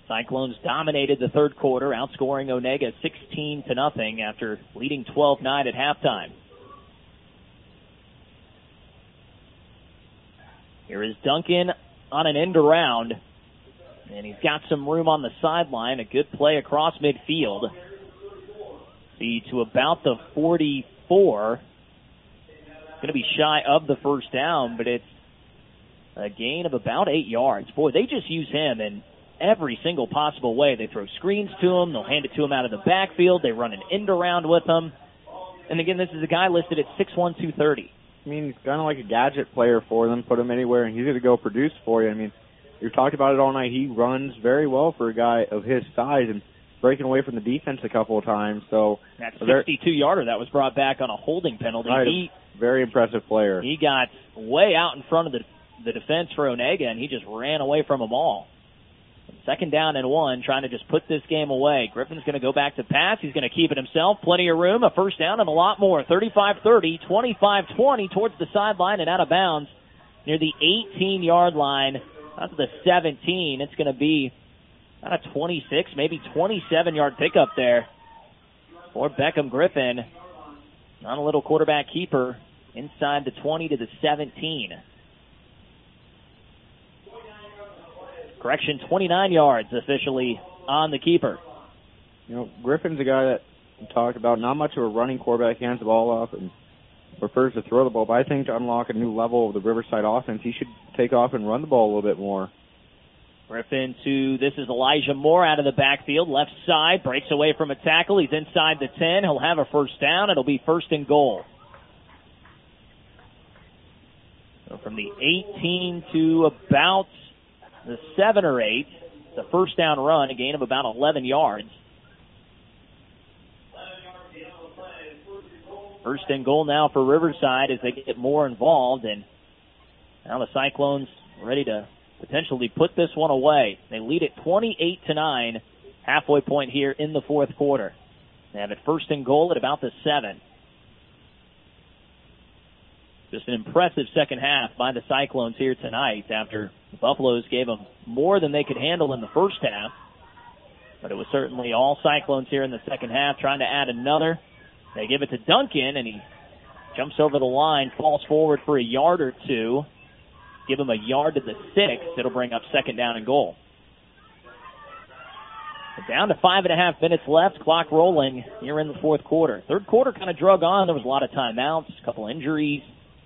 Cyclones dominated the third quarter, outscoring Onega sixteen to nothing after leading twelve nine at halftime. Here is Duncan on an end around, and he's got some room on the sideline. A good play across midfield. See, to about the forty-four. Going to be shy of the first down, but it's a gain of about eight yards. Boy, they just use him in every single possible way. They throw screens to him. They'll hand it to him out of the backfield. They run an end around with him. And again, this is a guy listed at six one, two thirty. I mean, he's kind of like a gadget player for them. Put him anywhere, and he's going to go produce for you. I mean, you've talked about it all night. He runs very well for a guy of his size and breaking away from the defense a couple of times. So that sixty-two-yarder that was brought back on a holding penalty. Right, he, very impressive player. He got way out in front of the the defense for Onega, and he just ran away from them all. Second down and one, trying to just put this game away. Griffin's going to go back to pass. He's going to keep it himself. Plenty of room, a first down and a lot more. thirty-five thirty, twenty-five twenty towards the sideline and out of bounds near the eighteen-yard line. Out to the seventeen. It's going to be about a twenty-six, maybe twenty-seven-yard pickup there for Beckham Griffin. On a little quarterback keeper inside the twenty to the seventeen. Correction, twenty-nine yards officially on the keeper. You know, Griffin's a guy that we talked about, not much of a running quarterback, hands the ball off and prefers to throw the ball. But I think to unlock a new level of the Riverside offense, he should take off and run the ball a little bit more. Griffin to, this is Elijah Moore out of the backfield, left side, breaks away from a tackle. He's inside the ten. He'll have a first down. It'll be first and goal. So from the eighteen to about the seven or eight, the first down run, a gain of about eleven yards. First and goal now for Riverside as they get more involved, and now the Cyclones ready to potentially put this one away. They lead it twenty-eight to nine, halfway point here in the fourth quarter. They have it first and goal at about the seven. Just an impressive second half by the Cyclones here tonight after the Buffaloes gave them more than they could handle in the first half. But it was certainly all Cyclones here in the second half trying to add another. They give it to Duncan, and he jumps over the line, falls forward for a yard or two. Give him a yard to the six. It'll bring up second down and goal. Down to five and a half minutes left. Clock rolling here in the fourth quarter. Third quarter kind of drug on. There was a lot of timeouts, a couple injuries,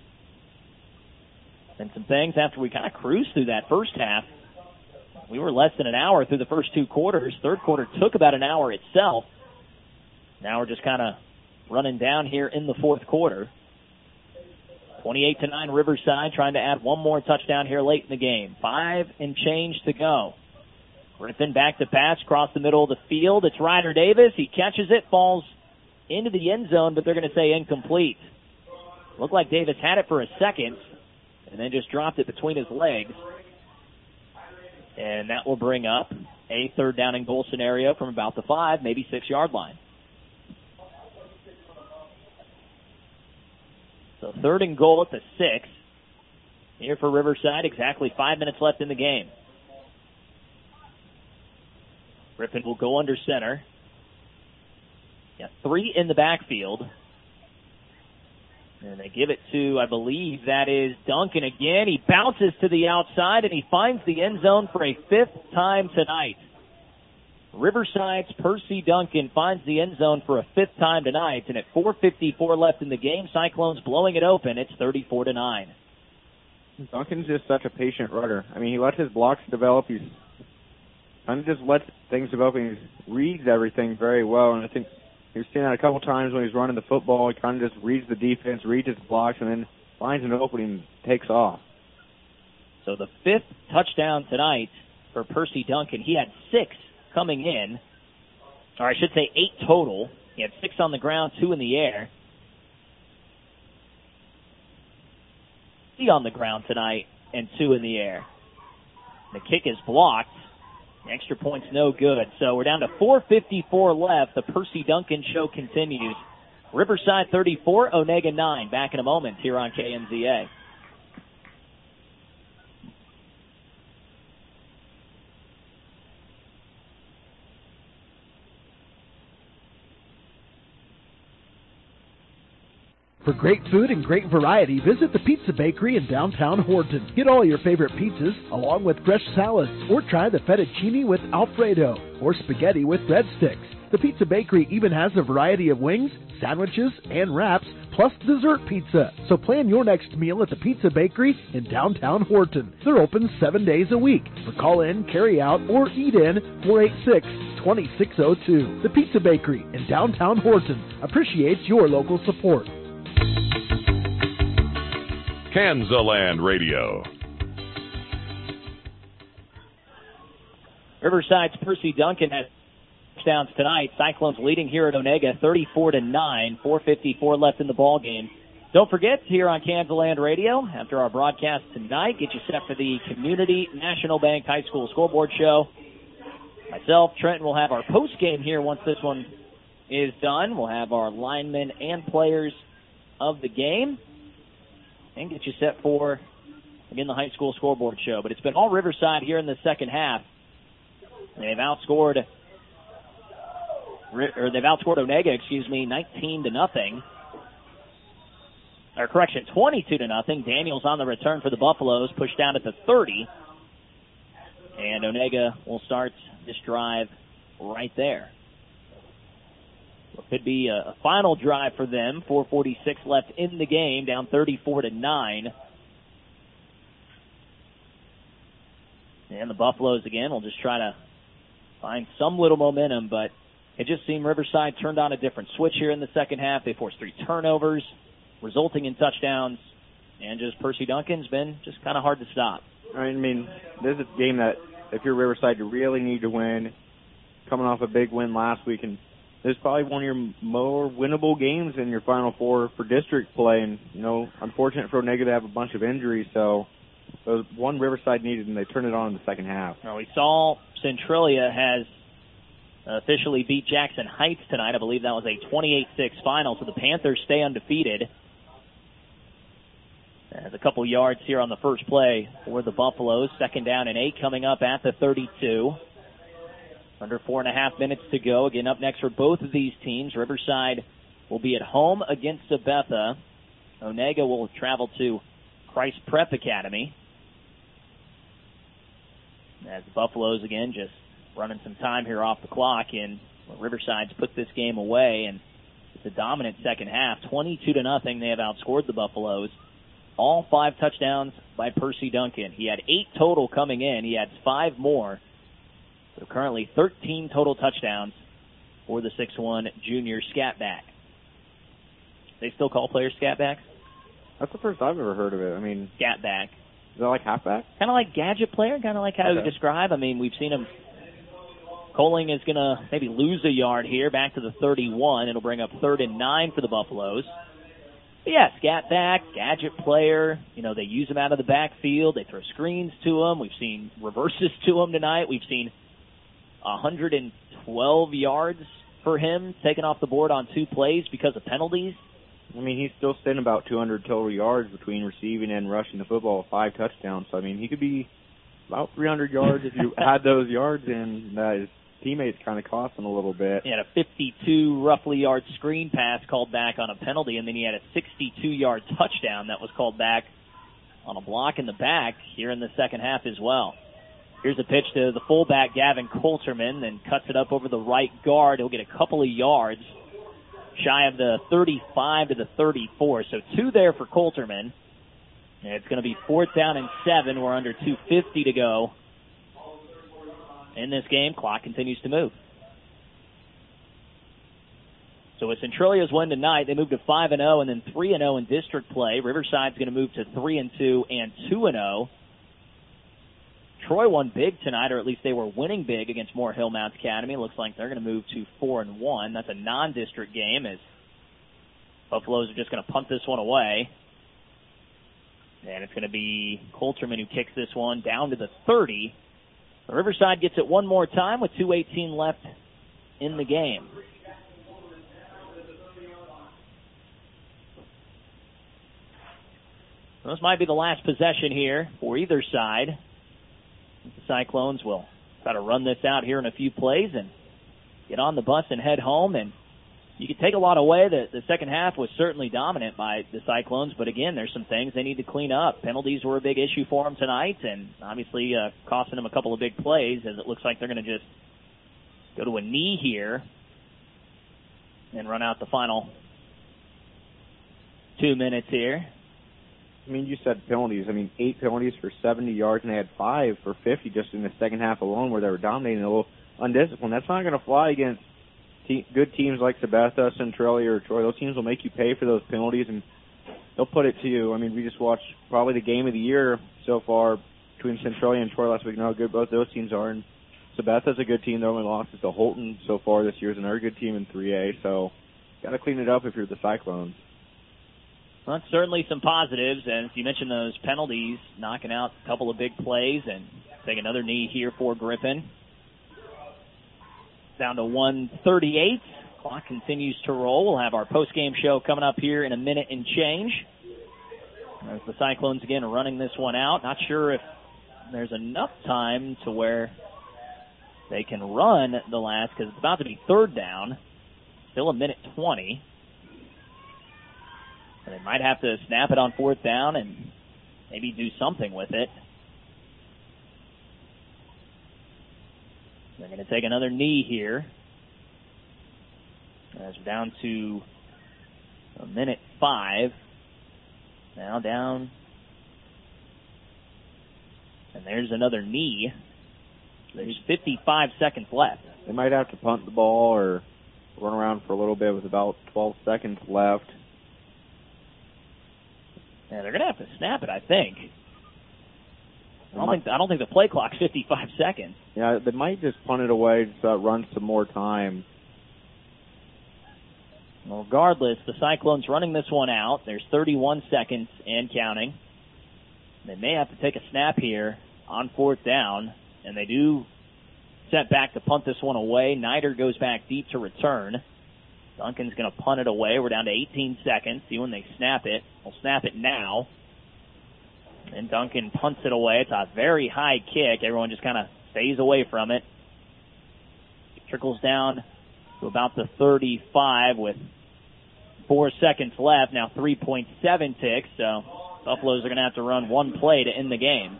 and some things after we kind of cruised through that first half. We were less than an hour through the first two quarters. Third quarter took about an hour itself. Now we're just kind of running down here in the fourth quarter. twenty-eight to nine Riverside trying to add one more touchdown here late in the game. Five and change to go. Griffin back to pass across the middle of the field. It's Ryder Davis. He catches it, falls into the end zone, but they're going to say incomplete. Looked like Davis had it for a second and then just dropped it between his legs. And that will bring up a third down and goal scenario from about the five, maybe six-yard line. So third and goal at the six. Here for Riverside, exactly five minutes left in the game. Griffin will go under center. Got three in the backfield. And they give it to, I believe, that is Duncan again. He bounces to the outside, and he finds the end zone for a fifth time tonight. Riverside's Percy Duncan finds the end zone for a fifth time tonight, and at four fifty-four left in the game, Cyclones blowing it open. It's thirty-four to nine. Duncan's just such a patient runner. I mean, he lets his blocks develop. He's kind of just lets things develop, and he reads everything very well. And I think you've seen that a couple times when he's running the football. He kind of just reads the defense, reads his blocks, and then finds an opening and takes off. So the fifth touchdown tonight for Percy Duncan. He had six coming in, or I should say eight total. He had six on the ground, two in the air. Three on the ground tonight and two in the air. The kick is blocked. The extra point's no good. So we're down to four fifty-four left. The Percy Duncan show continues. Riverside thirty-four, Onega nine. Back in a moment here on K N Z A. For great food and great variety, visit the Pizza Bakery in downtown Horton. Get all your favorite pizzas, along with fresh salads, or try the fettuccine with Alfredo, or spaghetti with breadsticks. The Pizza Bakery even has a variety of wings, sandwiches, and wraps, plus dessert pizza. So plan your next meal at the Pizza Bakery in downtown Horton. They're open seven days a week. For call-in, carry-out, or eat-in, four eight six, two six zero two. The Pizza Bakery in downtown Horton appreciates your local support. Kansaland Radio. Riverside's Percy Duncan has touchdowns tonight. Cyclones leading here at Onega thirty-four to nine. four fifty-four left in the ball game. Don't forget, here on Kansaland Radio, after our broadcast tonight, get you set for the Community National Bank High School Scoreboard Show. Myself, Trenton, will have our post game here once this one is done. We'll have our linemen and players of the game and get you set for, again, the high school scoreboard show. But it's been all Riverside here in the second half. They've outscored, or they've outscored Onega, excuse me, nineteen to nothing. Or correction, twenty-two to nothing. Daniels on the return for the Buffaloes, pushed down at the thirty. And Onega will start this drive right there. It could be a, a final drive for them. four forty-six left in the game, down thirty-four to nine. And the Buffaloes, again, will just try to find some little momentum, but it just seemed Riverside turned on a different switch here in the second half. They forced three turnovers, resulting in touchdowns, and just Percy Duncan's been just kind of hard to stop. I mean, this is a game that if you're Riverside, you really need to win. Coming off a big win last week, and this is probably one of your more winnable games in your Final Four for district play. And, you know, unfortunate for Onega to have a bunch of injuries, so it was one Riverside needed, and they turned it on in the second half. Well, we saw Centralia has officially beat Jackson Heights tonight. I believe that was a twenty-eight six final, so the Panthers stay undefeated. There's a couple yards here on the first play for the Buffaloes. Second down and eight coming up at the thirty-two. Under four and a half minutes to go. Again, up next for both of these teams. Riverside will be at home against Sabetha. Onega will travel to Christ Prep Academy. As the Buffaloes, again, just running some time here off the clock. And well, Riverside's put this game away, and it's a dominant second half. twenty-two to nothing. They have outscored the Buffaloes. All five touchdowns by Percy Duncan. He had eight total coming in. He adds five more. So currently thirteen total touchdowns for the six one junior scatback. They still call players scatbacks? That's the first I've ever heard of it. I mean, scatback. Is that like halfback? Kind of like gadget player, kind of like how okay. you describe. I mean, we've seen him. Coling is going to maybe lose a yard here, back to the thirty-one. It'll bring up third and nine for the Buffaloes. But yeah, scatback, gadget player. You know, they use him out of the backfield. They throw screens to him. We've seen reverses to him tonight. We've seen one hundred twelve yards for him taken off the board on two plays because of penalties. I mean, he's still sitting about two hundred total yards between receiving and rushing the football with five touchdowns. So, I mean, he could be about three hundred yards if you had those yards, and uh, his teammates kind of cost him a little bit. He had a fifty-two roughly yard screen pass called back on a penalty, and then he had a sixty-two yard touchdown that was called back on a block in the back here in the second half as well. Here's a pitch to the fullback, Gavin Coulterman, then cuts it up over the right guard. He'll get a couple of yards shy of the thirty-five to the thirty-four. So two there for Coulterman. And it's going to be fourth down and seven. We're under two fifty to go in this game. Clock continues to move. So with Centralia's win tonight, they move to five and oh and then three and oh in district play. Riverside's going to move to three and two and two and oh. Troy won big tonight, or at least they were winning big against Moore Hill Mount Academy. Looks like they're going to move to four and one. That's a non-district game, as Buffaloes are just going to punt this one away. And it's going to be Coulterman who kicks this one down to the thirty. Riverside gets it one more time with two eighteen left in the game. This might be the last possession here for either side. The Cyclones will try to run this out here in a few plays and get on the bus and head home. And you could take a lot away. The, the second half was certainly dominant by the Cyclones, but again, there's some things they need to clean up. Penalties were a big issue for them tonight, and obviously uh, costing them a couple of big plays, as it looks like they're going to just go to a knee here and run out the final two minutes here. I mean, you said penalties. I mean, eight penalties for seventy yards, and they had five for fifty just in the second half alone where they were dominating a little undisciplined. That's not going to fly against te- good teams like Sabetha, Centralia, or Troy. Those teams will make you pay for those penalties, and they'll put it to you. I mean, we just watched probably the game of the year so far between Centralia and Troy last week. Know how good both those teams are, and Sabetha's a good team. Their only loss is to Holton so far this year, is another good team in three A, so got to clean it up if you're the Cyclones. Well, certainly some positives, and as you mentioned, those penalties, knocking out a couple of big plays, and take another knee here for Griffin. Down to one thirty-eight. Clock continues to roll. We'll have our post-game show coming up here in a minute and change. As the Cyclones, again, are running this one out. Not sure if there's enough time to where they can run the last, because it's about to be third down. Still a minute twenty. They might have to snap it on fourth down and maybe do something with it. They're going to take another knee here. As we're down to a minute five. Now down. And there's another knee. There's fifty-five seconds left. They might have to punt the ball or run around for a little bit with about twelve seconds left. Yeah, they're going to have to snap it, I think. I don't think I don't think the play clock's fifty-five seconds. Yeah, they might just punt it away so it runs some more time. Well, regardless, the Cyclones running this one out. There's thirty-one seconds and counting. They may have to take a snap here on fourth down, and they do set back to punt this one away. Nider goes back deep to return. Duncan's going to punt it away. We're down to eighteen seconds. See when they snap it. We'll snap it now. And Duncan punts it away. It's a very high kick. Everyone just kind of stays away from it. It trickles down to about the thirty-five with four seconds left. Now three point seven ticks, so Buffaloes are going to have to run one play to end the game.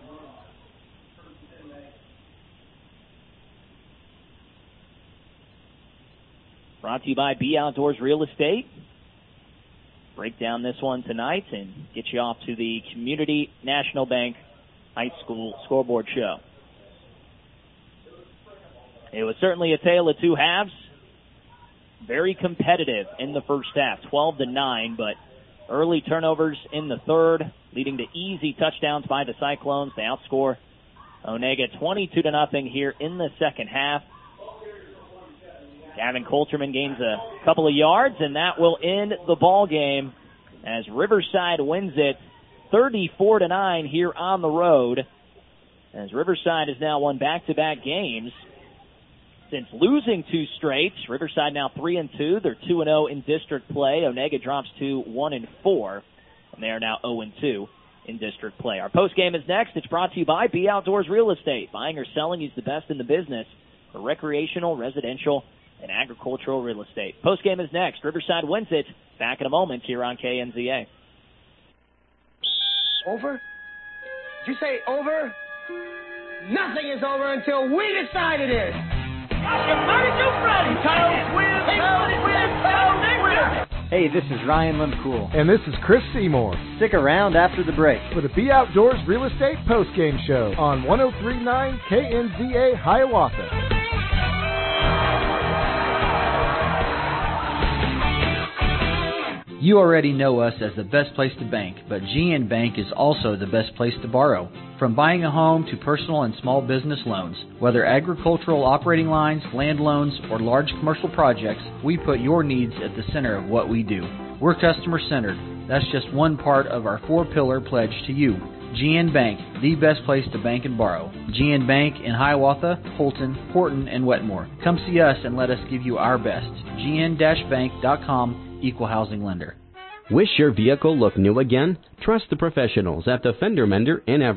Brought to you by B Outdoors Real Estate. Break down this one tonight and get you off to the Community National Bank High School scoreboard show. It was certainly a tale of two halves. Very competitive in the first half, twelve to nine, but early turnovers in the third, leading to easy touchdowns by the Cyclones. They outscore Onega twenty-two to nothing here in the second half. Gavin Coulterman gains a couple of yards, and that will end the ball game as Riverside wins it thirty-four to nine here on the road. As Riverside has now won back-to-back games since losing two straight. Riverside now three and two. They're two and zero in district play. Onega drops to one and four, and they are now zero and two in district play. Our post game is next. It's brought to you by B Outdoors Real Estate. Buying or selling is the best in the business for recreational, residential, and agricultural real estate. Post-game is next. Riverside wins it. Back in a moment here on K N Z A. Over? Did you say over? Nothing is over until we decide it is. Hey, this is Ryan Limcool. And this is Chris Seymour. Stick around after the break for the B Outdoors Real Estate Post-Game Show on one oh three point nine K N Z A Hiawatha. You already know us as the best place to bank, but G N Bank is also the best place to borrow. From buying a home to personal and small business loans, whether agricultural operating lines, land loans, or large commercial projects, we put your needs at the center of what we do. We're customer-centered. That's just one part of our four-pillar pledge to you. G N Bank, the best place to bank and borrow. G N Bank in Hiawatha, Holton, Horton, and Wetmore. Come see us and let us give you our best. G N bank dot com. Equal housing lender. Wish your vehicle looked new again? Trust the professionals at the Fender Mender in Everest.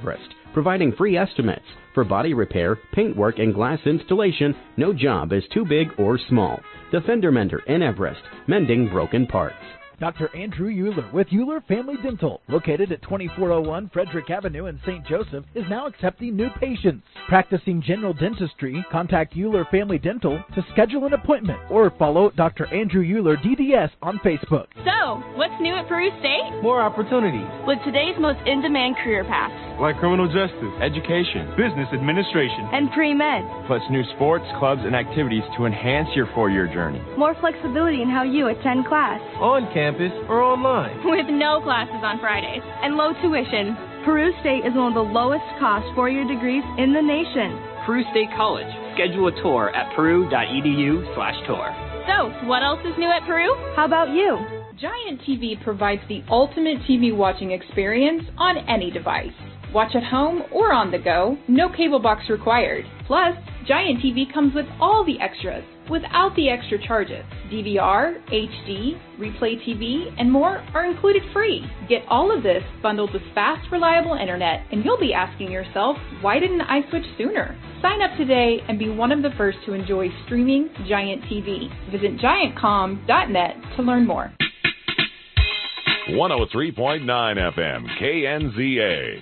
providing free estimates. For body repair, paintwork, and glass installation, no job is too big or small. The Fender Mender in Everest, mending broken parts. Doctor Andrew Euler with Euler Family Dental, located at twenty-four oh one Frederick Avenue in Saint Joseph, is now accepting new patients. Practicing general dentistry, contact Euler Family Dental to schedule an appointment or follow Doctor Andrew Euler D D S on Facebook. So, what's new at Peru State? More opportunities. With today's most in-demand career paths. Like criminal justice, education, business administration, and pre-med. Plus new sports, clubs, and activities to enhance your four-year journey. More flexibility in how you attend class. On campus or online. With no classes on Fridays and low tuition. Peru State is one of the lowest cost four-year degrees in the nation. Peru State College. Schedule a tour at peru.edu slash tour. So, what else is new at Peru? How about you? Giant T V provides the ultimate T V watching experience on any device. Watch at home or on the go, no cable box required. Plus, Giant T V comes with all the extras, without the extra charges. D V R, H D, Replay T V, and more are included free. Get all of this bundled with fast, reliable internet, and you'll be asking yourself, why didn't I switch sooner? Sign up today and be one of the first to enjoy streaming Giant T V. Visit giant com dot net to learn more. one oh three point nine F M, K N Z A.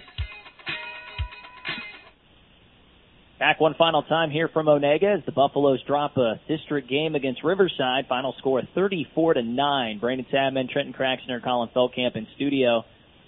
Back one final time here from Onega as the Buffaloes drop a district game against Riverside. Final score thirty-four to nine. Brandon Sadman, Trenton Craxner, Colin Feldkamp in studio.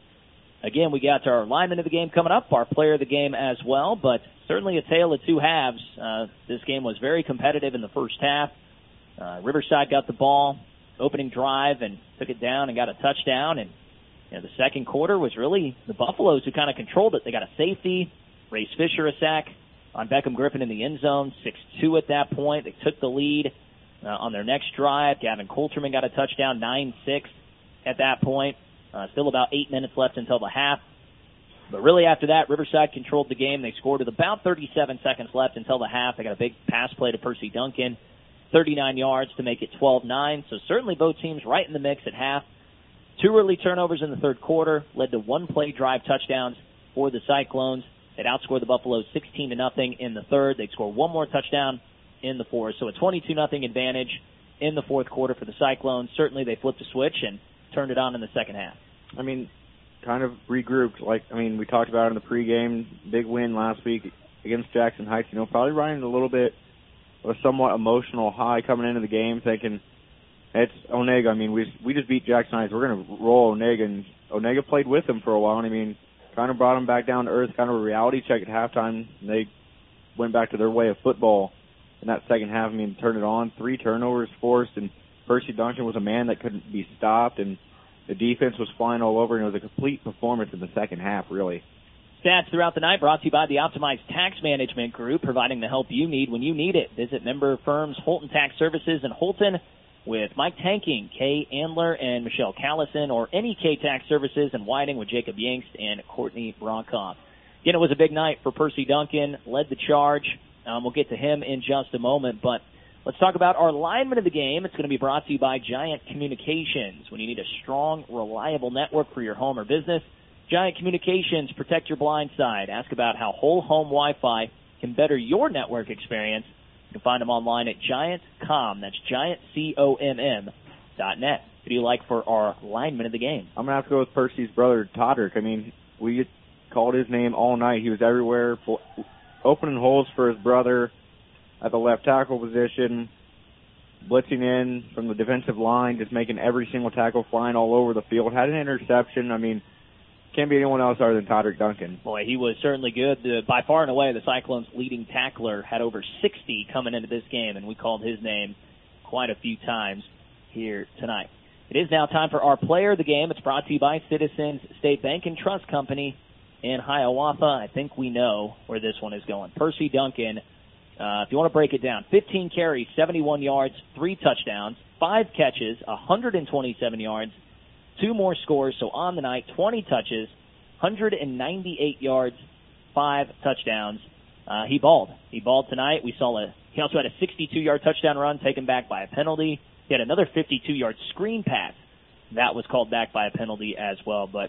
Again, we got our lineman of the game coming up, our player of the game as well, but certainly a tale of two halves. Uh, this game was very competitive in the first half. Uh, Riverside got the ball, opening drive, and took it down and got a touchdown. And you know, the second quarter was really the Buffaloes who kind of controlled it. They got a safety, Race Fisher a sack on Beckham Griffin in the end zone, six two at that point. They took the lead uh, on their next drive. Gavin Coulterman got a touchdown, nine six at that point. Uh, still about eight minutes left until the half. But really after that, Riverside controlled the game. They scored with about thirty-seven seconds left until the half. They got a big pass play to Percy Duncan, thirty-nine yards to make it twelve nine. So certainly both teams right in the mix at half. Two early turnovers in the third quarter led to one-play drive touchdowns for the Cyclones. They'd outscore the Buffaloes sixteen to nothing in the third. They'd score one more touchdown in the fourth. So a twenty-two nothing advantage in the fourth quarter for the Cyclones. Certainly they flipped a switch and turned it on in the second half. I mean, kind of regrouped. Like, I mean, we talked about it in the pregame, big win last week against Jackson Heights. You know, probably riding a little bit of a somewhat emotional high coming into the game, thinking it's Onega. I mean, we we just beat Jackson Heights. We're going to roll Onega, and Onega played with them for a while. And I mean, kind of brought them back down to earth, kind of a reality check at halftime. And they went back to their way of football in that second half. I mean, turned it on, three turnovers forced, and Percy Duncan was a man that couldn't be stopped, and the defense was flying all over, and it was a complete performance in the second half, really. Stats throughout the night brought to you by the Optimized Tax Management Group, providing the help you need when you need it. Visit member firms Holton Tax Services in Holton with Mike Tanking, Kay Andler, and Michelle Callison, or any K-Tax Services in Whiting with Jacob Yangst and Courtney Bronkoff. Again, it was a big night for Percy Duncan, led the charge. Um, we'll get to him in just a moment, but let's talk about our lineman of the game. It's going to be brought to you by Giant Communications. When you need a strong, reliable network for your home or business, Giant Communications, protect your blind side. Ask about how whole home Wi-Fi can better your network experience. You can find them online at Giant dot com. That's Giant, C O M M, dot net. Who do you like for our lineman of the game? I'm going to have to go with Percy's brother, Todrick. I mean, we called his name all night. He was everywhere, opening holes for his brother at the left tackle position, blitzing in from the defensive line, just making every single tackle, flying all over the field. Had an interception. I mean, can't be anyone else other than Todrick Duncan. Boy, he was certainly good. Uh, by far and away, the Cyclones' leading tackler had over sixty coming into this game, and we called his name quite a few times here tonight. It is now time for our player of the game. It's brought to you by Citizens State Bank and Trust Company in Hiawatha. I think we know where this one is going. Percy Duncan, uh, if you want to break it down, fifteen carries, seventy-one yards, three touchdowns, five catches, one hundred twenty-seven yards, two more scores. So on the night, twenty touches, one hundred ninety-eight yards, five touchdowns. Uh, he balled. He balled tonight. We saw a, he also had a sixty-two yard touchdown run taken back by a penalty. He had another fifty-two yard screen pass that was called back by a penalty as well. But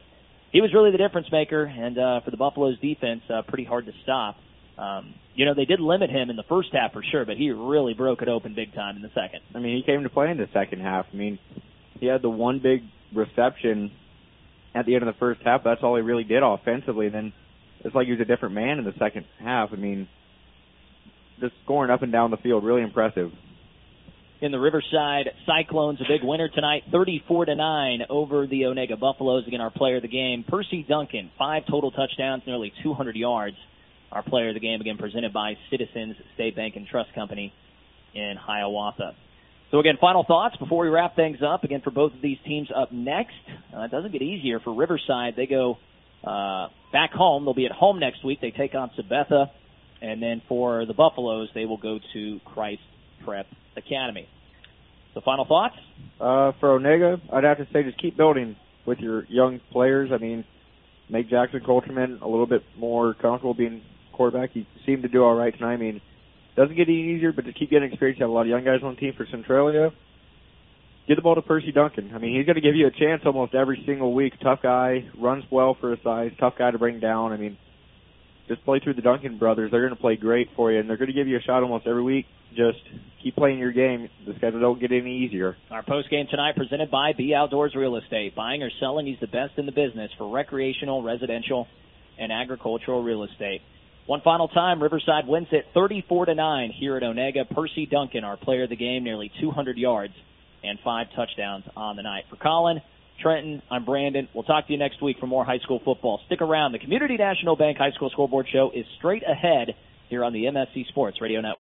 he was really the difference maker, and uh, for the Buffaloes defense, uh, pretty hard to stop. Um, you know, they did limit him in the first half for sure, but he really broke it open big time in the second. I mean, he came to play in the second half. I mean, he had the one big reception at the end of the first half. That's all he really did offensively. And then it's like he was a different man in the second half. I mean, just scoring up and down the field, really impressive. In the Riverside Cyclones, a big winner tonight, thirty-four to nine over the Onega Buffaloes. Again, our player of the game, Percy Duncan, five total touchdowns, nearly two hundred yards. Our player of the game, again, presented by Citizens State Bank and Trust Company in Hiawatha. So, again, final thoughts before we wrap things up. Again, for both of these teams up next, uh, it doesn't get easier. For Riverside, they go uh, back home. They'll be at home next week. They take on Sabetha. And then for the Buffaloes, they will go to Christ Prep Academy. So, final thoughts? Uh, for Onega, I'd have to say just keep building with your young players. I mean, make Jackson Coulterman a little bit more comfortable being quarterback. He seemed to do all right tonight. I mean, doesn't get any easier, but to keep getting experience, you have a lot of young guys on the team for Centralia. Get the ball to Percy Duncan. I mean, he's going to give you a chance almost every single week. Tough guy, runs well for his size, tough guy to bring down. I mean, just play through the Duncan brothers. They're going to play great for you, and they're going to give you a shot almost every week. Just keep playing your game. The schedule don't get any easier. Our post-game tonight presented by B Outdoors Real Estate. Buying or selling, he's the best in the business for recreational, residential, and agricultural real estate. One final time, Riverside wins it thirty-four to nine here at Onega. Percy Duncan, our player of the game, nearly two hundred yards and five touchdowns on the night. For Colin, Trenton, I'm Brandon. We'll talk to you next week for more high school football. Stick around. The Community National Bank High School Scoreboard Show is straight ahead here on the M S C Sports Radio Network.